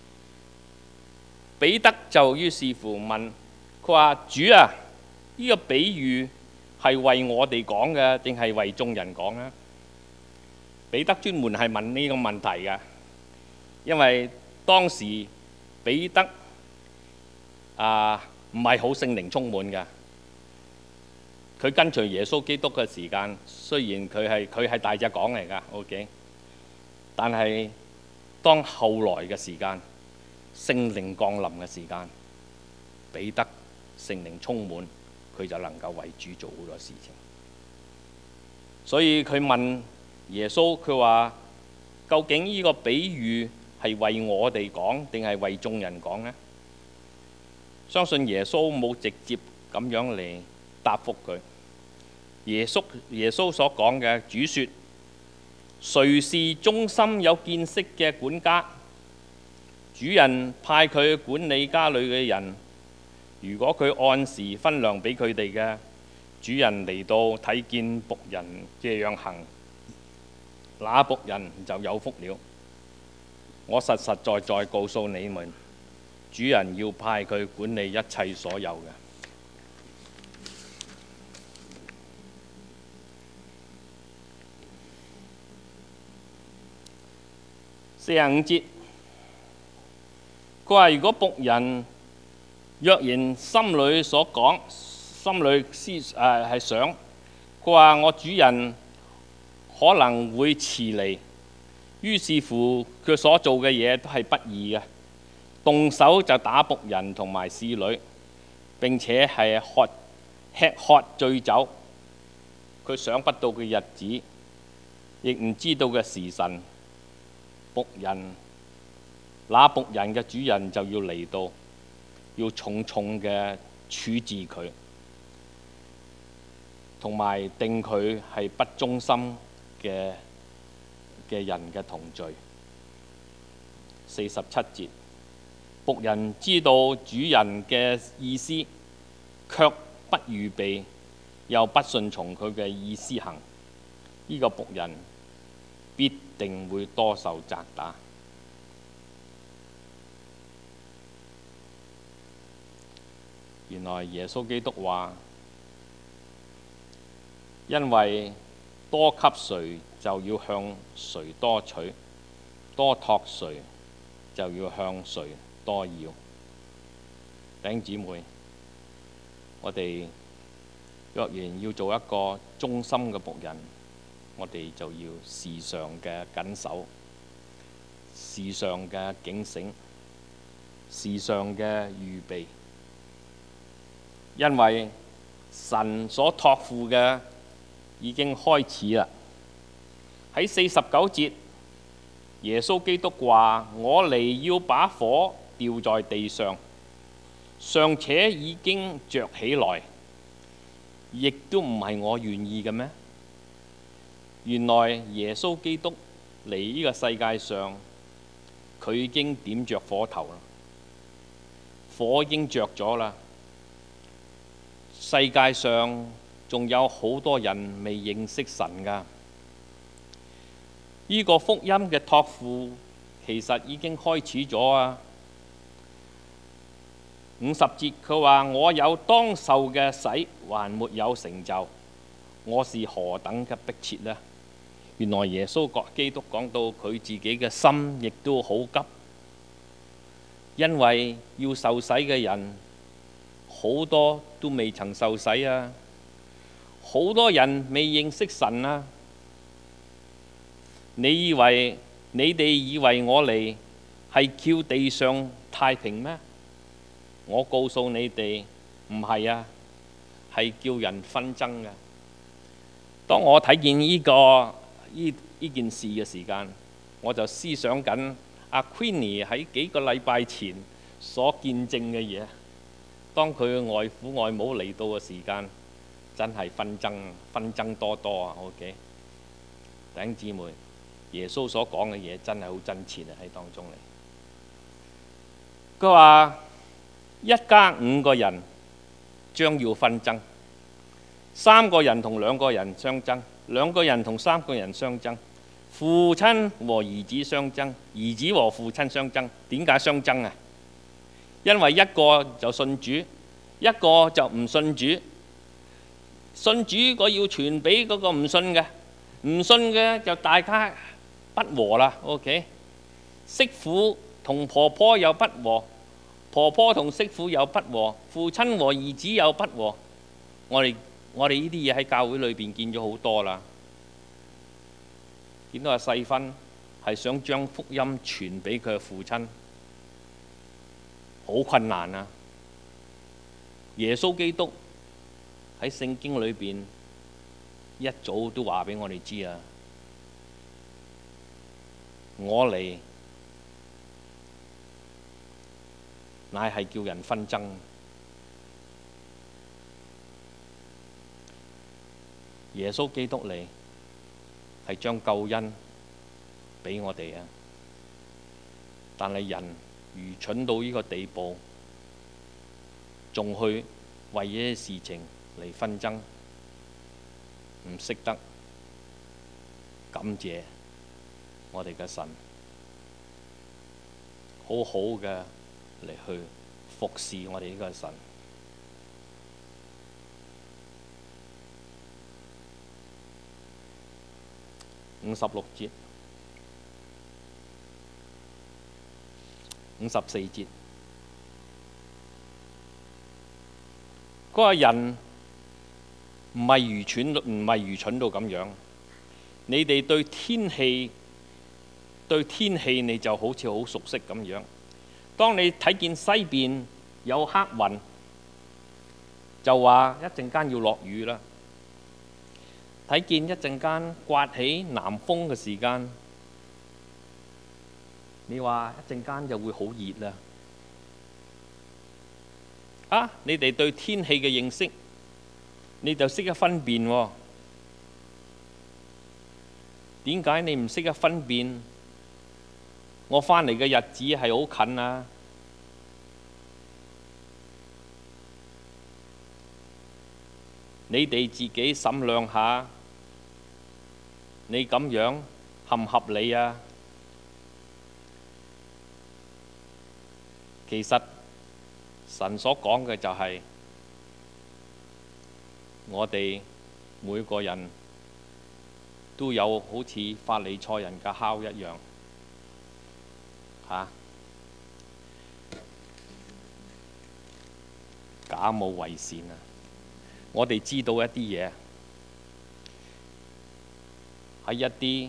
彼得就於是乎問佢話：主啊，呢個比喻係為我哋講嘅，定係為眾人講啊？彼得專門係問呢個問題嘅，因為當時彼得啊唔係好聖靈充滿嘅，佢跟隨耶穌基督嘅時間，雖然佢係佢係大隻講嚟㗎 ，OK， 但係當後來嘅時間，聖靈降臨嘅時間，彼得聖靈充滿，佢就能夠為主做好多事情。所以佢問耶穌，佢話：究竟呢個比喻係為我哋講定係為眾人講呢？相信耶穌冇直接咁樣嚟答覆佢。耶穌耶穌所講嘅，主說：誰是忠心有見識嘅管家？主人派佢管理家裏嘅人，如果佢按時分糧俾佢哋嘅，主人嚟到睇見僕人這樣行，那僕人就有福了。我實實在在告訴你們，主人要派佢管理一切所有嘅。四十五節，佢話：如果僕人若然心裏所講，心裏思誒係想，佢話我主人可能會遲嚟，於是乎佢所做嘅嘢都係不義嘅，動手就打僕人同埋侍女，並且係喝吃喝醉酒。佢想不到嘅日子，亦唔知道嘅時辰，僕人那僕人嘅主人就要嚟到，要重重嘅處置佢，同埋定佢係不忠心嘅嘅人嘅同罪。四十七節，僕人知道主人嘅意思，卻不預備，又不順從佢嘅意思行，呢、這個僕人必定會多受責打。原來耶穌基督話：因為多給誰就要向誰多取，多託誰就要向誰多要。弟兄姊妹，我哋若然要做一個忠心嘅僕人，我哋就要時常嘅緊守，時常嘅警醒，時常嘅預備，因為神所託付嘅已經開始啦。喺四十九節，耶穌基督話：我嚟要把火掉在地上，尚且已經着起來，亦都唔係我願意嘅咩？原來耶穌基督嚟呢個世界上，佢已經點着火頭啦，火已經着咗啦。世界上仲有好多人未認識神㗎。呢個福音嘅託付其實已經開始咗啊！五十節佢話：我有當受嘅洗還沒有成就，我是何等嘅迫切呢？原來耶穌基督講到佢自己嘅心亦都好急，因為要受洗嘅人好多都未曾受洗啊，好多人未認識神啊。你以為你哋以為我嚟係叫地上太平咩？我告訴你哋唔係啊，係叫人紛爭嘅。當我睇見呢、這個呢呢件事嘅時間，我就思想緊阿 Queenie 喺幾個禮拜前所見證嘅嘢，當佢嘅外父外母嚟到嘅時間，真係紛爭紛爭多多啊！OK， 弟兄姊妹，耶穌所講嘅嘢真係好真切啊！喺當中嚟，佢話一家五個人將要紛爭，三個人同兩個人相爭，兩個人同三個人相爭，父親和兒子相爭，兒子和父親相爭。點解相爭啊？因為一個就信主，一個就唔信主。信主嗰要傳俾嗰個唔信嘅，唔信嘅就大家不和啦。OK， 媳婦同婆婆又不和，婆婆同媳婦又不和，父親和兒子又不和。我哋我哋呢啲嘢喺教會裏邊見咗好多啦。見到阿細芬係想將福音傳俾佢嘅父親，好困難啊！耶穌基督喺聖經裏邊一早都話俾我哋知啊，我嚟乃係叫人紛爭。耶穌基督嚟係將救恩俾我哋啊！但係人愚蠢到呢個地步，仲去為呢啲事情嚟紛爭，唔識得感謝我哋嘅神，好好嘅嚟去服侍我哋呢個神。五十六節、五十四節，嗰個人唔係愚蠢，唔係愚蠢到咁樣。你哋對天氣，對天氣你就好似好熟悉咁樣。當你睇見西邊有黑雲，就話一陣間要落雨啦。睇見一陣間刮起南風嘅時間，你話一陣間就會好熱啦。啊！你哋對天氣嘅認識，你就識得分辨喎。點解你唔識得分辨？我返嚟嘅日子係好近啊！你哋自己審量下。你咁樣合唔合理啊？其實神所講嘅就係我哋每個人都有好似法利賽人嘅酵一樣嚇、啊，假冒為善啊！我哋知道一啲嘢。喺一啲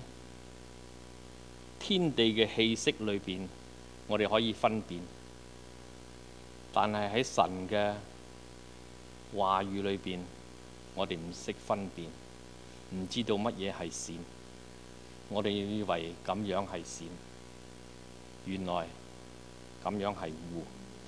天地嘅氣息裏邊，我哋可以分辨；但係喺神嘅話語裏邊，我哋唔識分辨，唔知道乜嘢係善。我哋以為咁樣係善，原來咁樣係惡。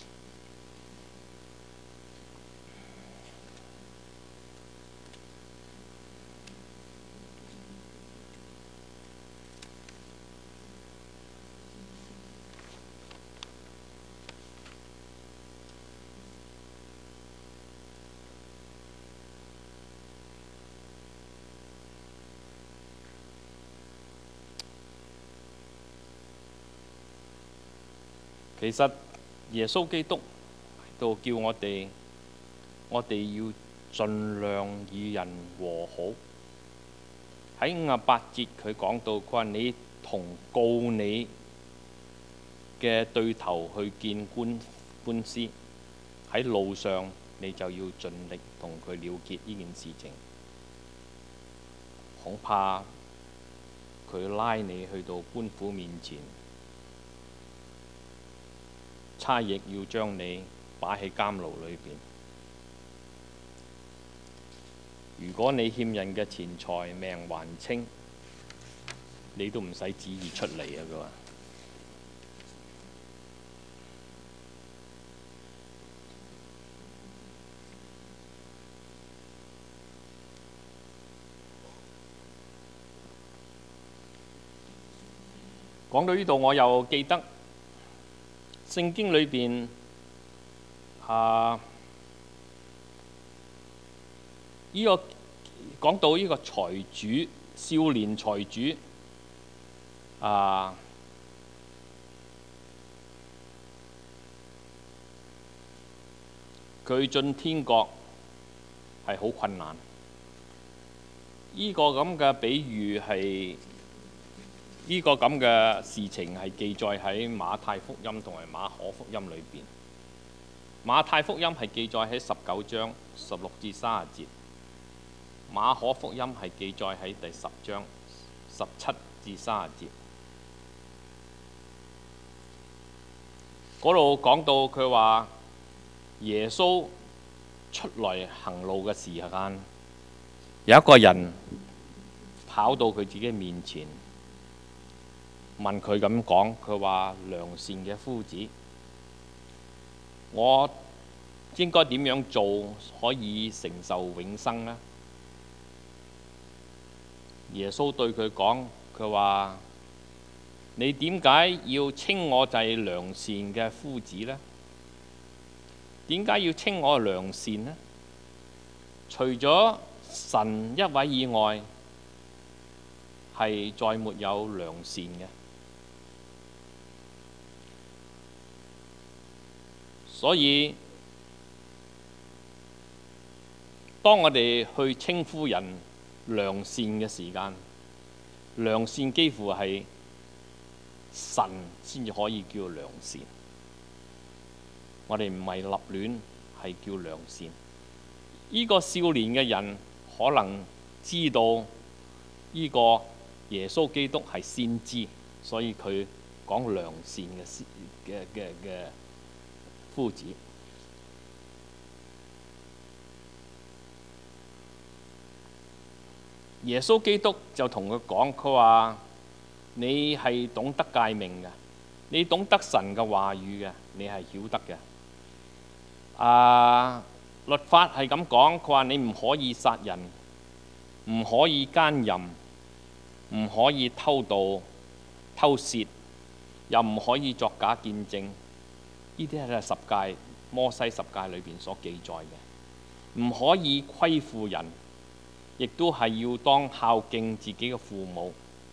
其實耶穌基督喺度叫我哋，我哋要盡量與人和好。喺五十八節佢講到，佢話你同告你嘅對頭去見官官司，喺路上你就要盡力同佢了結呢件事情。恐怕佢拉你去到官府面前，差役要將你擺喺監牢裏邊。如果你欠人嘅錢財命還清，你都唔使旨意出嚟啊！佢話講到呢度，我又記得聖經裏邊啊，呢、這個講到呢個財主，少年財主啊，佢進天國係好困難。呢、這個咁嘅比喻係呢、這個咁嘅事情係記載喺馬太福音同埋馬可福音裏邊。馬太福音係記載喺十九章十六至三十節，馬可福音係記載喺第十章十七至三十節。嗰度講到佢話耶穌出來行路嘅時間，有一個人跑到佢自己面前，問佢咁講，佢話良善嘅夫子，我應該點樣做可以承受永生呢？耶穌對佢講，佢話你點解要稱我就係良善嘅夫子呢？點解要稱我係良善呢？除咗神一位以外，係再沒有良善嘅。所以當我哋去稱呼人良善嘅時間，良善幾乎係神先至可以叫良善。我哋唔係立亂，係叫良善。呢個少年嘅人可能知道呢個耶穌基督係先知，所以佢講良善嘅嘅嘅嘅夫子。耶穌基督就同佢講，佢話你係懂得誡命嘅，你懂得神嘅話語嘅，你係曉得嘅。啊，律法係咁講，佢話你唔可以殺人，唔可以奸淫，唔可以偷盜、偷竊，又唔可以作假見證。呢啲係十誡，摩西十誡裏邊所記載嘅。唔可以虧負人，亦都係要當孝敬自己嘅父母。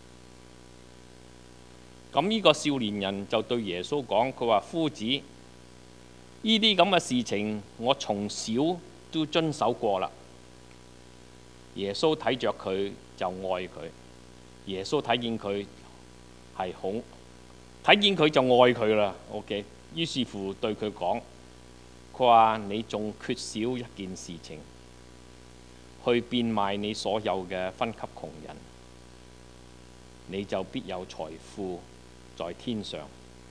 咁呢個少年人就對耶穌講，佢話夫子，呢啲咁嘅事情我從小都遵守過啦。耶穌睇着佢就愛佢，耶穌睇見佢係好，睇見佢就愛佢啦。OK， 於是乎對佢講，佢話你仲缺少一件事情，去變賣你所有嘅分給窮人，你就必有財富在天上。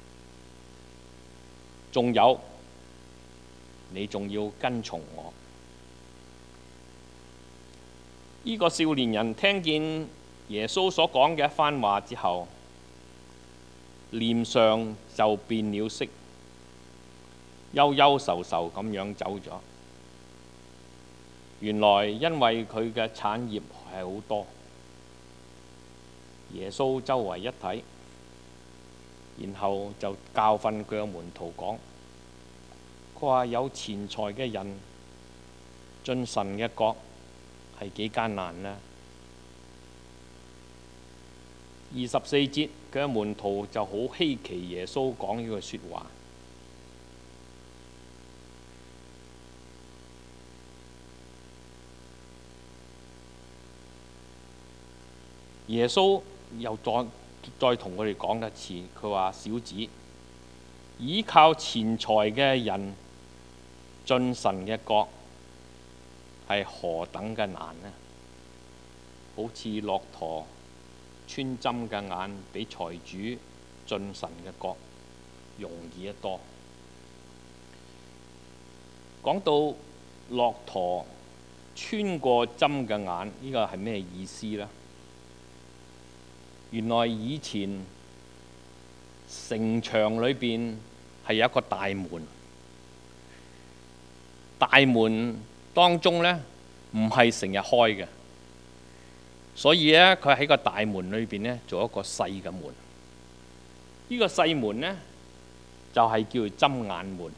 仲有，你仲要跟從我。呢個少年人聽見耶穌所講嘅一番話之後，臉上就變了色，憂憂愁愁咁樣走咗。原來因為佢嘅產業係好多，耶穌周圍一睇，然後就教訓佢嘅門徒講，佢話有錢財嘅人進神嘅國係幾艱難呢？二十四節，佢嘅門徒就好稀奇耶穌講呢句説話。耶穌又再再同佢哋講一次，佢話小子，倚靠錢財嘅人進神嘅國係何等嘅難呢？好似駱駝穿針嘅眼，比財主進神嘅國容易得多。講到駱駝穿過針嘅眼，呢個係咩意思呢？原來以前城牆裏邊係有一個大門，大門當中呢唔係成日開嘅，所以呢，佢喺個大門裏邊呢做一個細嘅門。 呢個細門呢，就係叫做針眼門。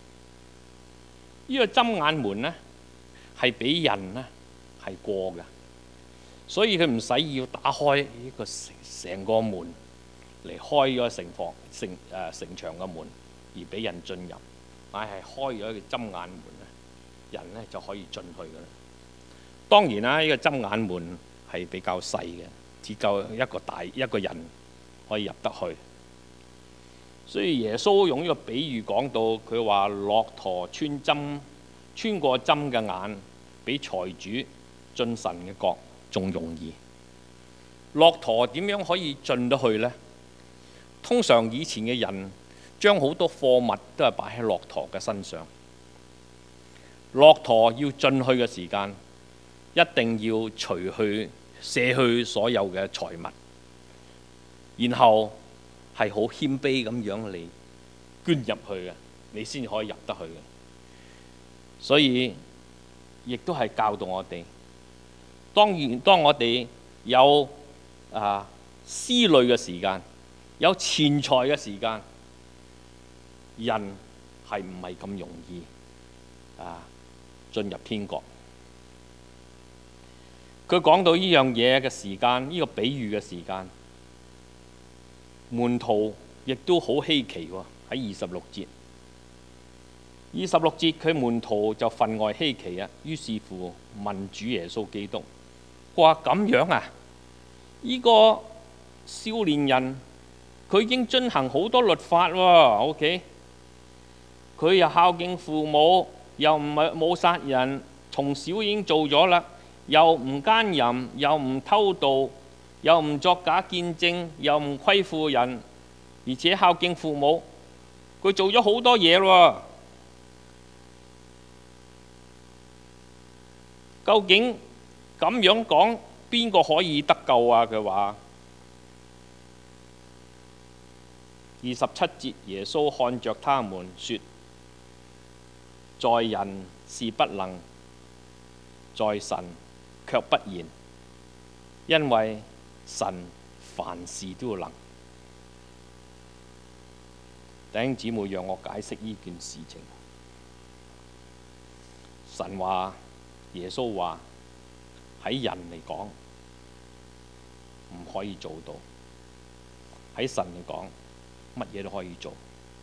呢個針眼門呢，係俾人呢係過嘅，所以佢唔使要打開呢個成成個門嚟開咗城防城誒城牆嘅門而俾人進入，但係開咗個針眼門咧，人呢就可以進去㗎啦。當然啦，呢個針眼門係比較細嘅，只夠一個大一個人可以入得去。所以耶穌用呢個比喻講到，佢話駱駝穿針穿過針嘅眼，比財主進神嘅國仲容易。駱駝點樣可以進得去呢？通常以前嘅人將好多貨物都係擺喺駱駝嘅身上。駱駝要進去嘅時間，一定要除去卸去所有嘅財物，然後係好謙卑咁樣嚟捐入去嘅，你先可以入得去嘅。所以亦都係教導我哋，當然當我哋有啊思慮嘅時間，有錢財嘅時間，人係唔係咁容易啊進入天國？佢講到呢樣嘢嘅時間，呢個比喻嘅時間，門徒亦都好稀奇喎。喺二十六節，二十六節佢門徒就分外稀奇啊。於是乎問主耶穌基督，話咁樣啊？呢個少年人佢已經遵行好多律法喎。OK，佢又孝敬父母，又唔係冇殺人，從小已經做咗啦。又唔奸淫，又唔偷盜，又唔作假見證，又唔虧負人，而且孝敬父母，佢做咗好多嘢咯。究竟咁樣講，邊個可以得救啊？佢話二十七節，耶穌看着他們說：在人是不能，在神卻不然，因為神凡事都能。弟兄姊妹，讓我解釋呢件事情。神話，耶穌話喺人嚟講唔可以做到，喺神嚟講乜嘢都可以做。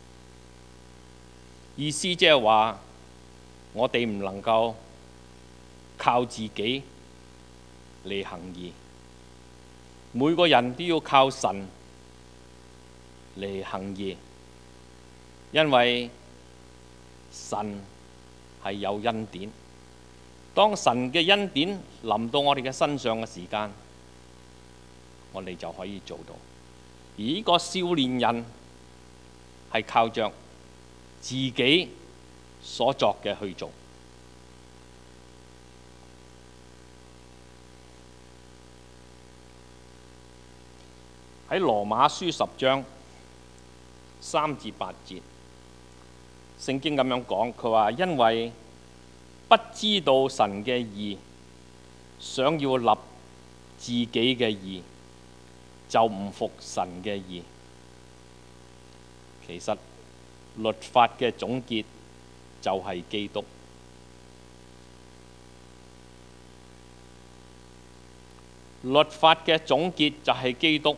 意思即係話我哋唔能夠靠自己嚟行義，每個人都要靠神嚟行義，因為神係有恩典。當神嘅恩典臨到我哋嘅身上嘅時間，我哋就可以做到。而呢個少年人係靠着自己所作嘅去做。喺羅馬書十章三至八節，聖經咁樣講，佢話因為不知道神嘅義，想要立自己嘅義，就唔服神嘅義。其實律法嘅總結就係基督。律法嘅總結就係基督。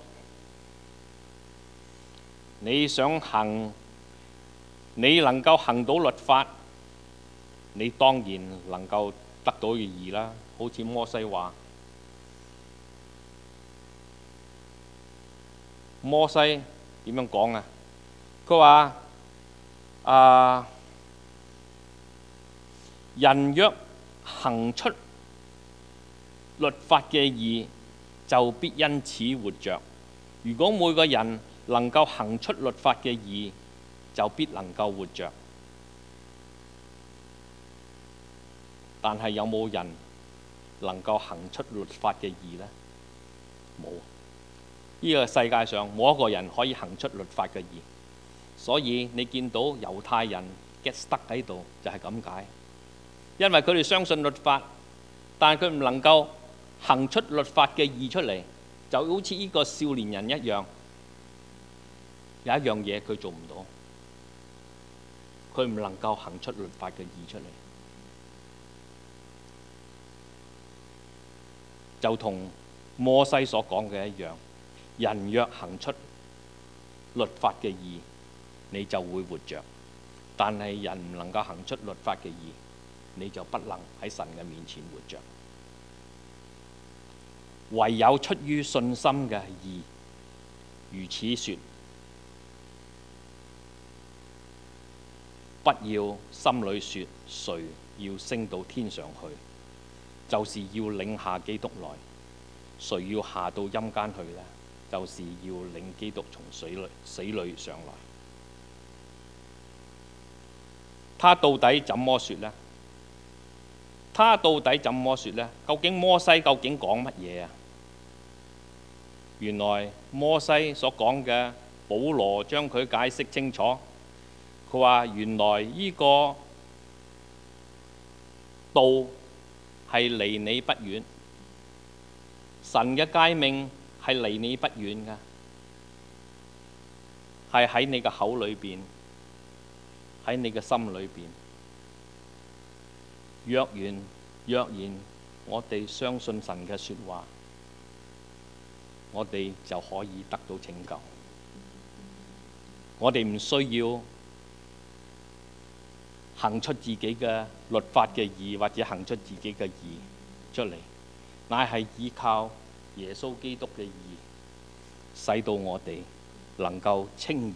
你想行，你能夠行到律法，你當然能夠得到義啦。好似摩西話，摩西點樣講啊？佢話：啊，人若行出律法嘅義，就必因此活着。如果每個人能夠行出律法嘅義，就必能夠活着。但係有冇人能夠行出律法嘅義呢？冇。呢個世界上冇一個人可以行出律法嘅義。所以你見到猶太人 get stuck 喺度，就係咁解。因為佢哋相信律法，但係佢唔能夠行出律法嘅義出嚟，就好似呢個少年人一樣。 有一樣嘢佢做唔到，佢唔能夠行出律法嘅義出嚟，就同摩西所講嘅一樣，人若行出律法嘅義，你就會活着；但係人唔能夠行出律法嘅義，你就不能喺神嘅面前活着。唯有出於信心嘅義，如此說，不要心裏說誰要升到天上去，就是要領下基督來；誰要下到陰間去呢？就是要領基督從水裏死裏上來。他到底怎麼說呢？他到底怎麼說呢？究竟摩西究竟講乜嘢啊？原來摩西所講嘅，保羅將佢解釋清楚。佢話原來呢個道係離你不遠，神嘅誡命係離你不遠㗎，係喺你嘅口裏邊，喺你嘅心裏邊。若然若然我哋相信神嘅説話，我哋就可以得到拯救。我哋唔需要行出自己嘅律法嘅義，或者行出自己嘅義出嚟，乃係依靠耶穌基督嘅義，使到我哋能夠稱義。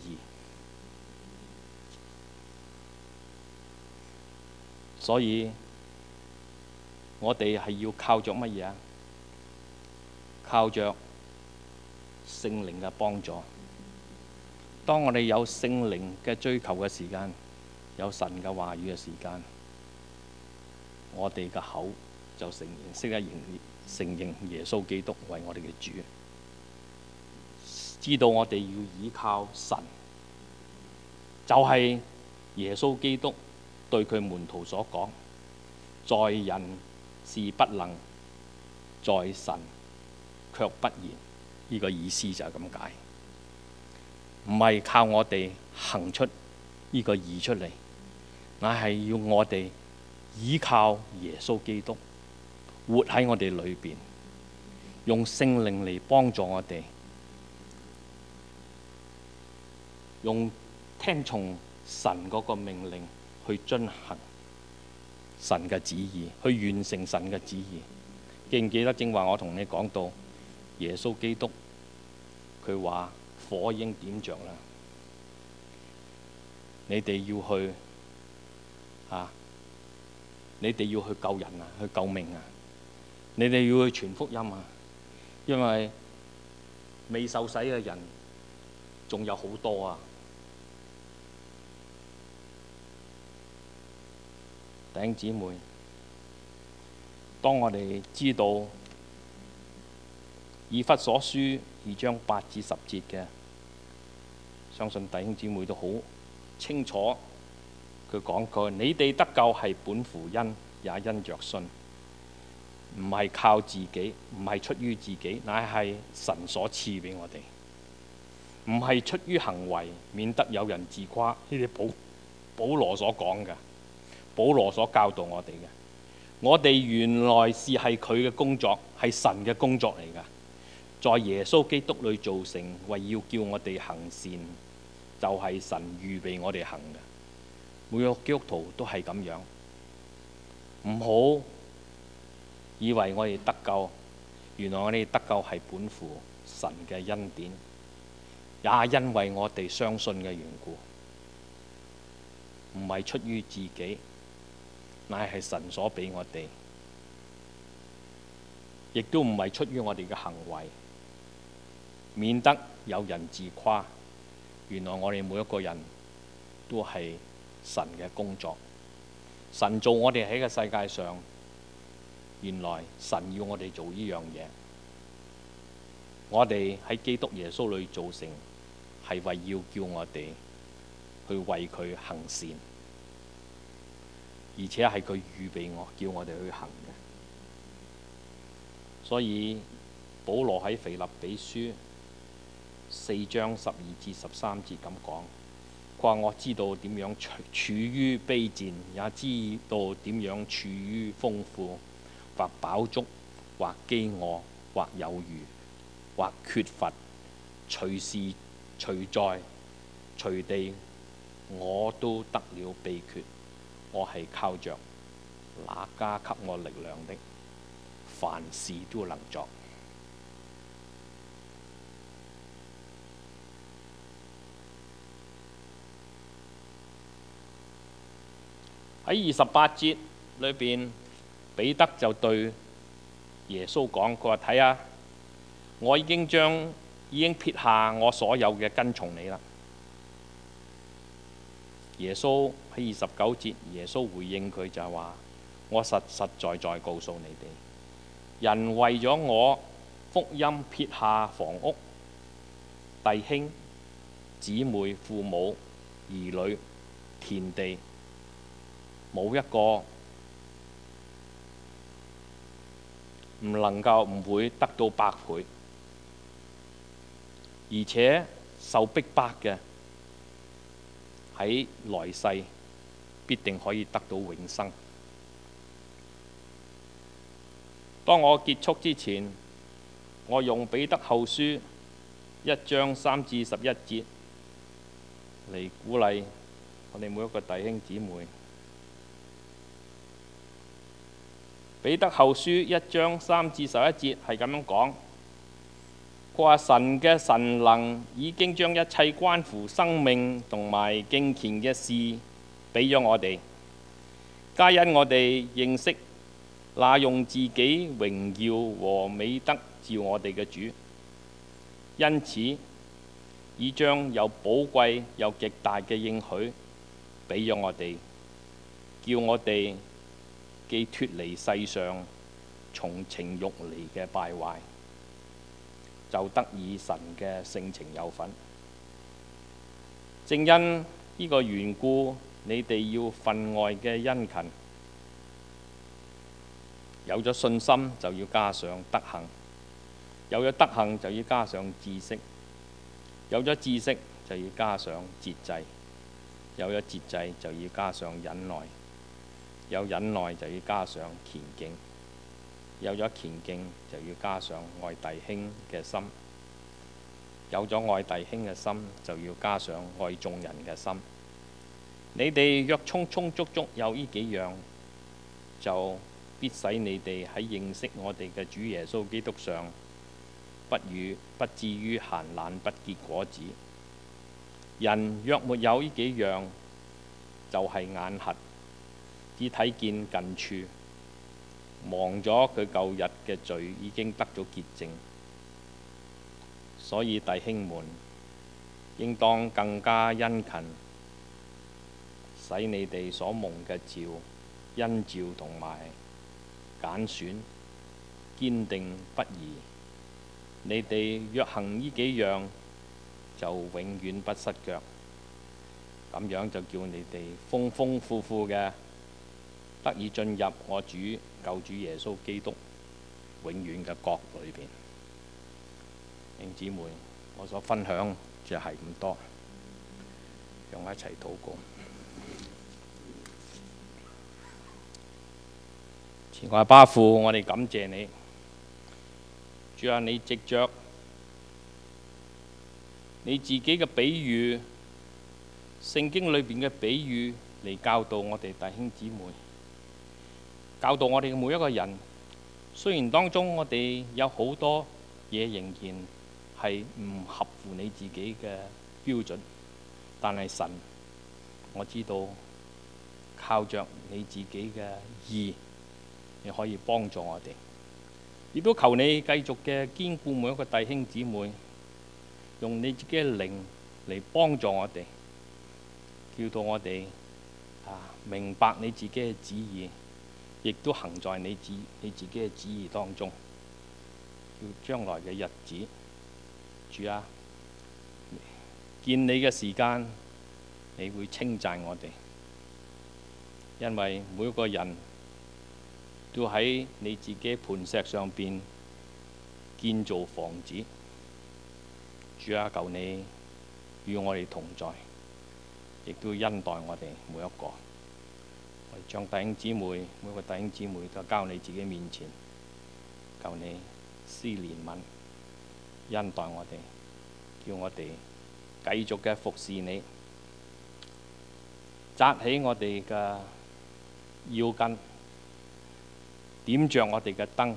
所以我哋係要靠着乜嘢啊？靠着聖靈嘅幫助。當我哋有聖靈嘅追求嘅時間，有神嘅話語嘅時間，我哋嘅口就承認，識得認承認耶穌基督為我哋嘅主，知道我哋要依靠神，就係耶穌基督對佢門徒所講：在人是不能，在神卻不然。呢個意思就係咁解，唔係靠我哋行出呢個義出嚟，乃係要我哋依靠耶穌基督，活喺我哋裏邊，用聖靈嚟幫助我哋，用聽從神嗰個命令去遵行神嘅旨意，去完成神嘅旨意。記唔記得正話我同你講到耶穌基督，佢話火已經點着啦，你哋要去啊！你哋要去救人啊，去救命啊！你哋要去傳福音啊！因為未受洗嘅人仲有好多啊！弟兄姊妹，當我哋知道以弗所書二章八至十節嘅，相信弟兄姊妹都好清楚。佢講過：你哋得救係本乎恩，也因着信，唔係靠自己，唔係出於自己，乃係神所賜俾我哋。唔係出於行為，免得有人自誇。呢啲保保羅所講嘅，保羅所教導我哋嘅。我哋原來是係佢嘅工作，係神嘅工作嚟㗎。在耶穌基督裏造成，為要叫我哋行善，就係、是、神預備我哋行嘅。每個基督徒都係咁樣，唔好以為我哋得救，原來我哋得救係本乎神嘅恩典，也因為我哋相信嘅緣故，唔係出於自己，乃係神所俾我哋，亦都唔係出於我哋嘅行為，免得有人自誇。原來我哋每一個人都係神嘅工作，神做我哋喺個世界上，原來神要我哋做呢樣嘢。我哋喺基督耶穌裏造成，係為要叫我哋去為佢行善，而且係佢預備我，叫我哋去行嘅。所以保羅喺腓立比書四章十二至十三節咁講，佢話我知道點樣處處於卑賤，也知道點樣處於豐富，或飽足，或飢餓，或有餘，或缺乏，隨時隨在隨地，我都得了秘訣。我係靠着那加給我力量的，凡事都能作。喺二十八節裏邊，彼得就對耶穌講：佢話睇下，我已經將已經撇下我所有嘅跟從你啦。耶穌喺二十九節，耶穌回應佢就係話：我實實在在告訴你哋，人為咗我福音撇下房屋、弟兄、姊妹、父母、兒女、田地，冇一個唔能夠唔會得到百倍，而且受逼迫嘅喺來世必定可以得到永生。當我結束之前，我用彼得後書一章三至十一節嚟鼓勵我哋每一個弟兄姊妹。彼得後書一章三至十一節係咁樣講，佢話神嘅神能已經將一切關乎生命同埋敬虔嘅事俾咗我哋，皆因我哋認識那用自己榮耀和美德召我哋嘅主，因此已將有寶貴又極大嘅應許俾咗我哋，叫我哋既脫離世上從情慾嚟嘅敗壞，就得以神嘅性情有份。正因呢個緣故，你哋要分外嘅殷勤，有咗信心就要加上德行，有咗德行就要加上知識，有咗知識就要加上節制，有咗節制就要加上忍耐，有忍耐就要加上虔敬，有咗虔敬就要加上愛弟兄嘅心，有咗愛弟兄嘅心就要加上愛眾人嘅心。你哋若充充足足有呢幾樣，就必使你哋喺認識我哋嘅主耶穌基督上，不與不至於閒懶不結果子。人若沒有呢幾樣，就係、是、眼瞎，只睇見近處，忘咗佢舊日嘅罪已經得咗潔淨。所以弟兄們，應當更加殷勤，使你哋所蒙嘅召、恩召同埋揀選堅定不移。你哋若行呢幾樣，就永遠不失腳。咁樣就叫你哋豐豐富富嘅得以進入我主救主耶穌基督永遠嘅國裏邊。弟兄姊妹，我所分享就係咁多，讓我一齊禱告。慈愛巴父，我哋感謝你，主啊，你藉着你自己嘅比喻，聖經裏邊嘅比喻嚟教導我哋弟兄姊妹，教導我哋嘅每一個人。雖然當中我哋有好多嘢仍然係唔合乎你自己嘅標準，但係神，我知道靠着你自己嘅義，你可以幫助我哋。亦都求你繼續嘅堅固每一個弟兄姊妹，用你自己嘅靈嚟幫助我哋，叫到我哋啊明白你自己嘅旨意，亦都行在你自你自己嘅旨意當中。叫將來嘅日子，主啊，見你嘅時間，你會稱讚我哋，因為每一個人都喺你自己磐石上邊建造房子。 主啊，求你與我哋同在，亦都恩待我哋每一個。我哋將弟兄姊妹每個弟兄姊妹都交你自己面前，求你施憐憫，恩待我哋，叫我哋繼續嘅服侍你，紮起我哋嘅腰筋，點着我哋嘅燈，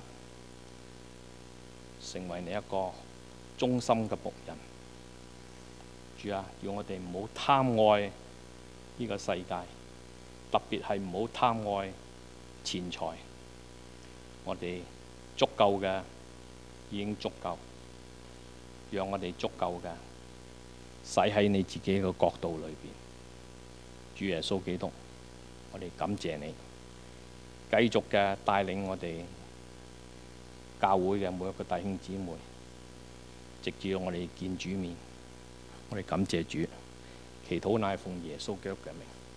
成為你一個忠心嘅僕人。主啊，叫我哋唔好貪愛呢個世界，特別係唔好貪愛錢財。我哋足夠嘅已經足夠，讓我哋足夠嘅使喺你自己嘅國度裏邊。主耶穌基督，我哋感謝你，繼續嘅帶領我哋教會嘅每一個弟兄姊妹，直至我哋見主面。我哋感謝主，祈禱乃奉耶穌基督嘅名。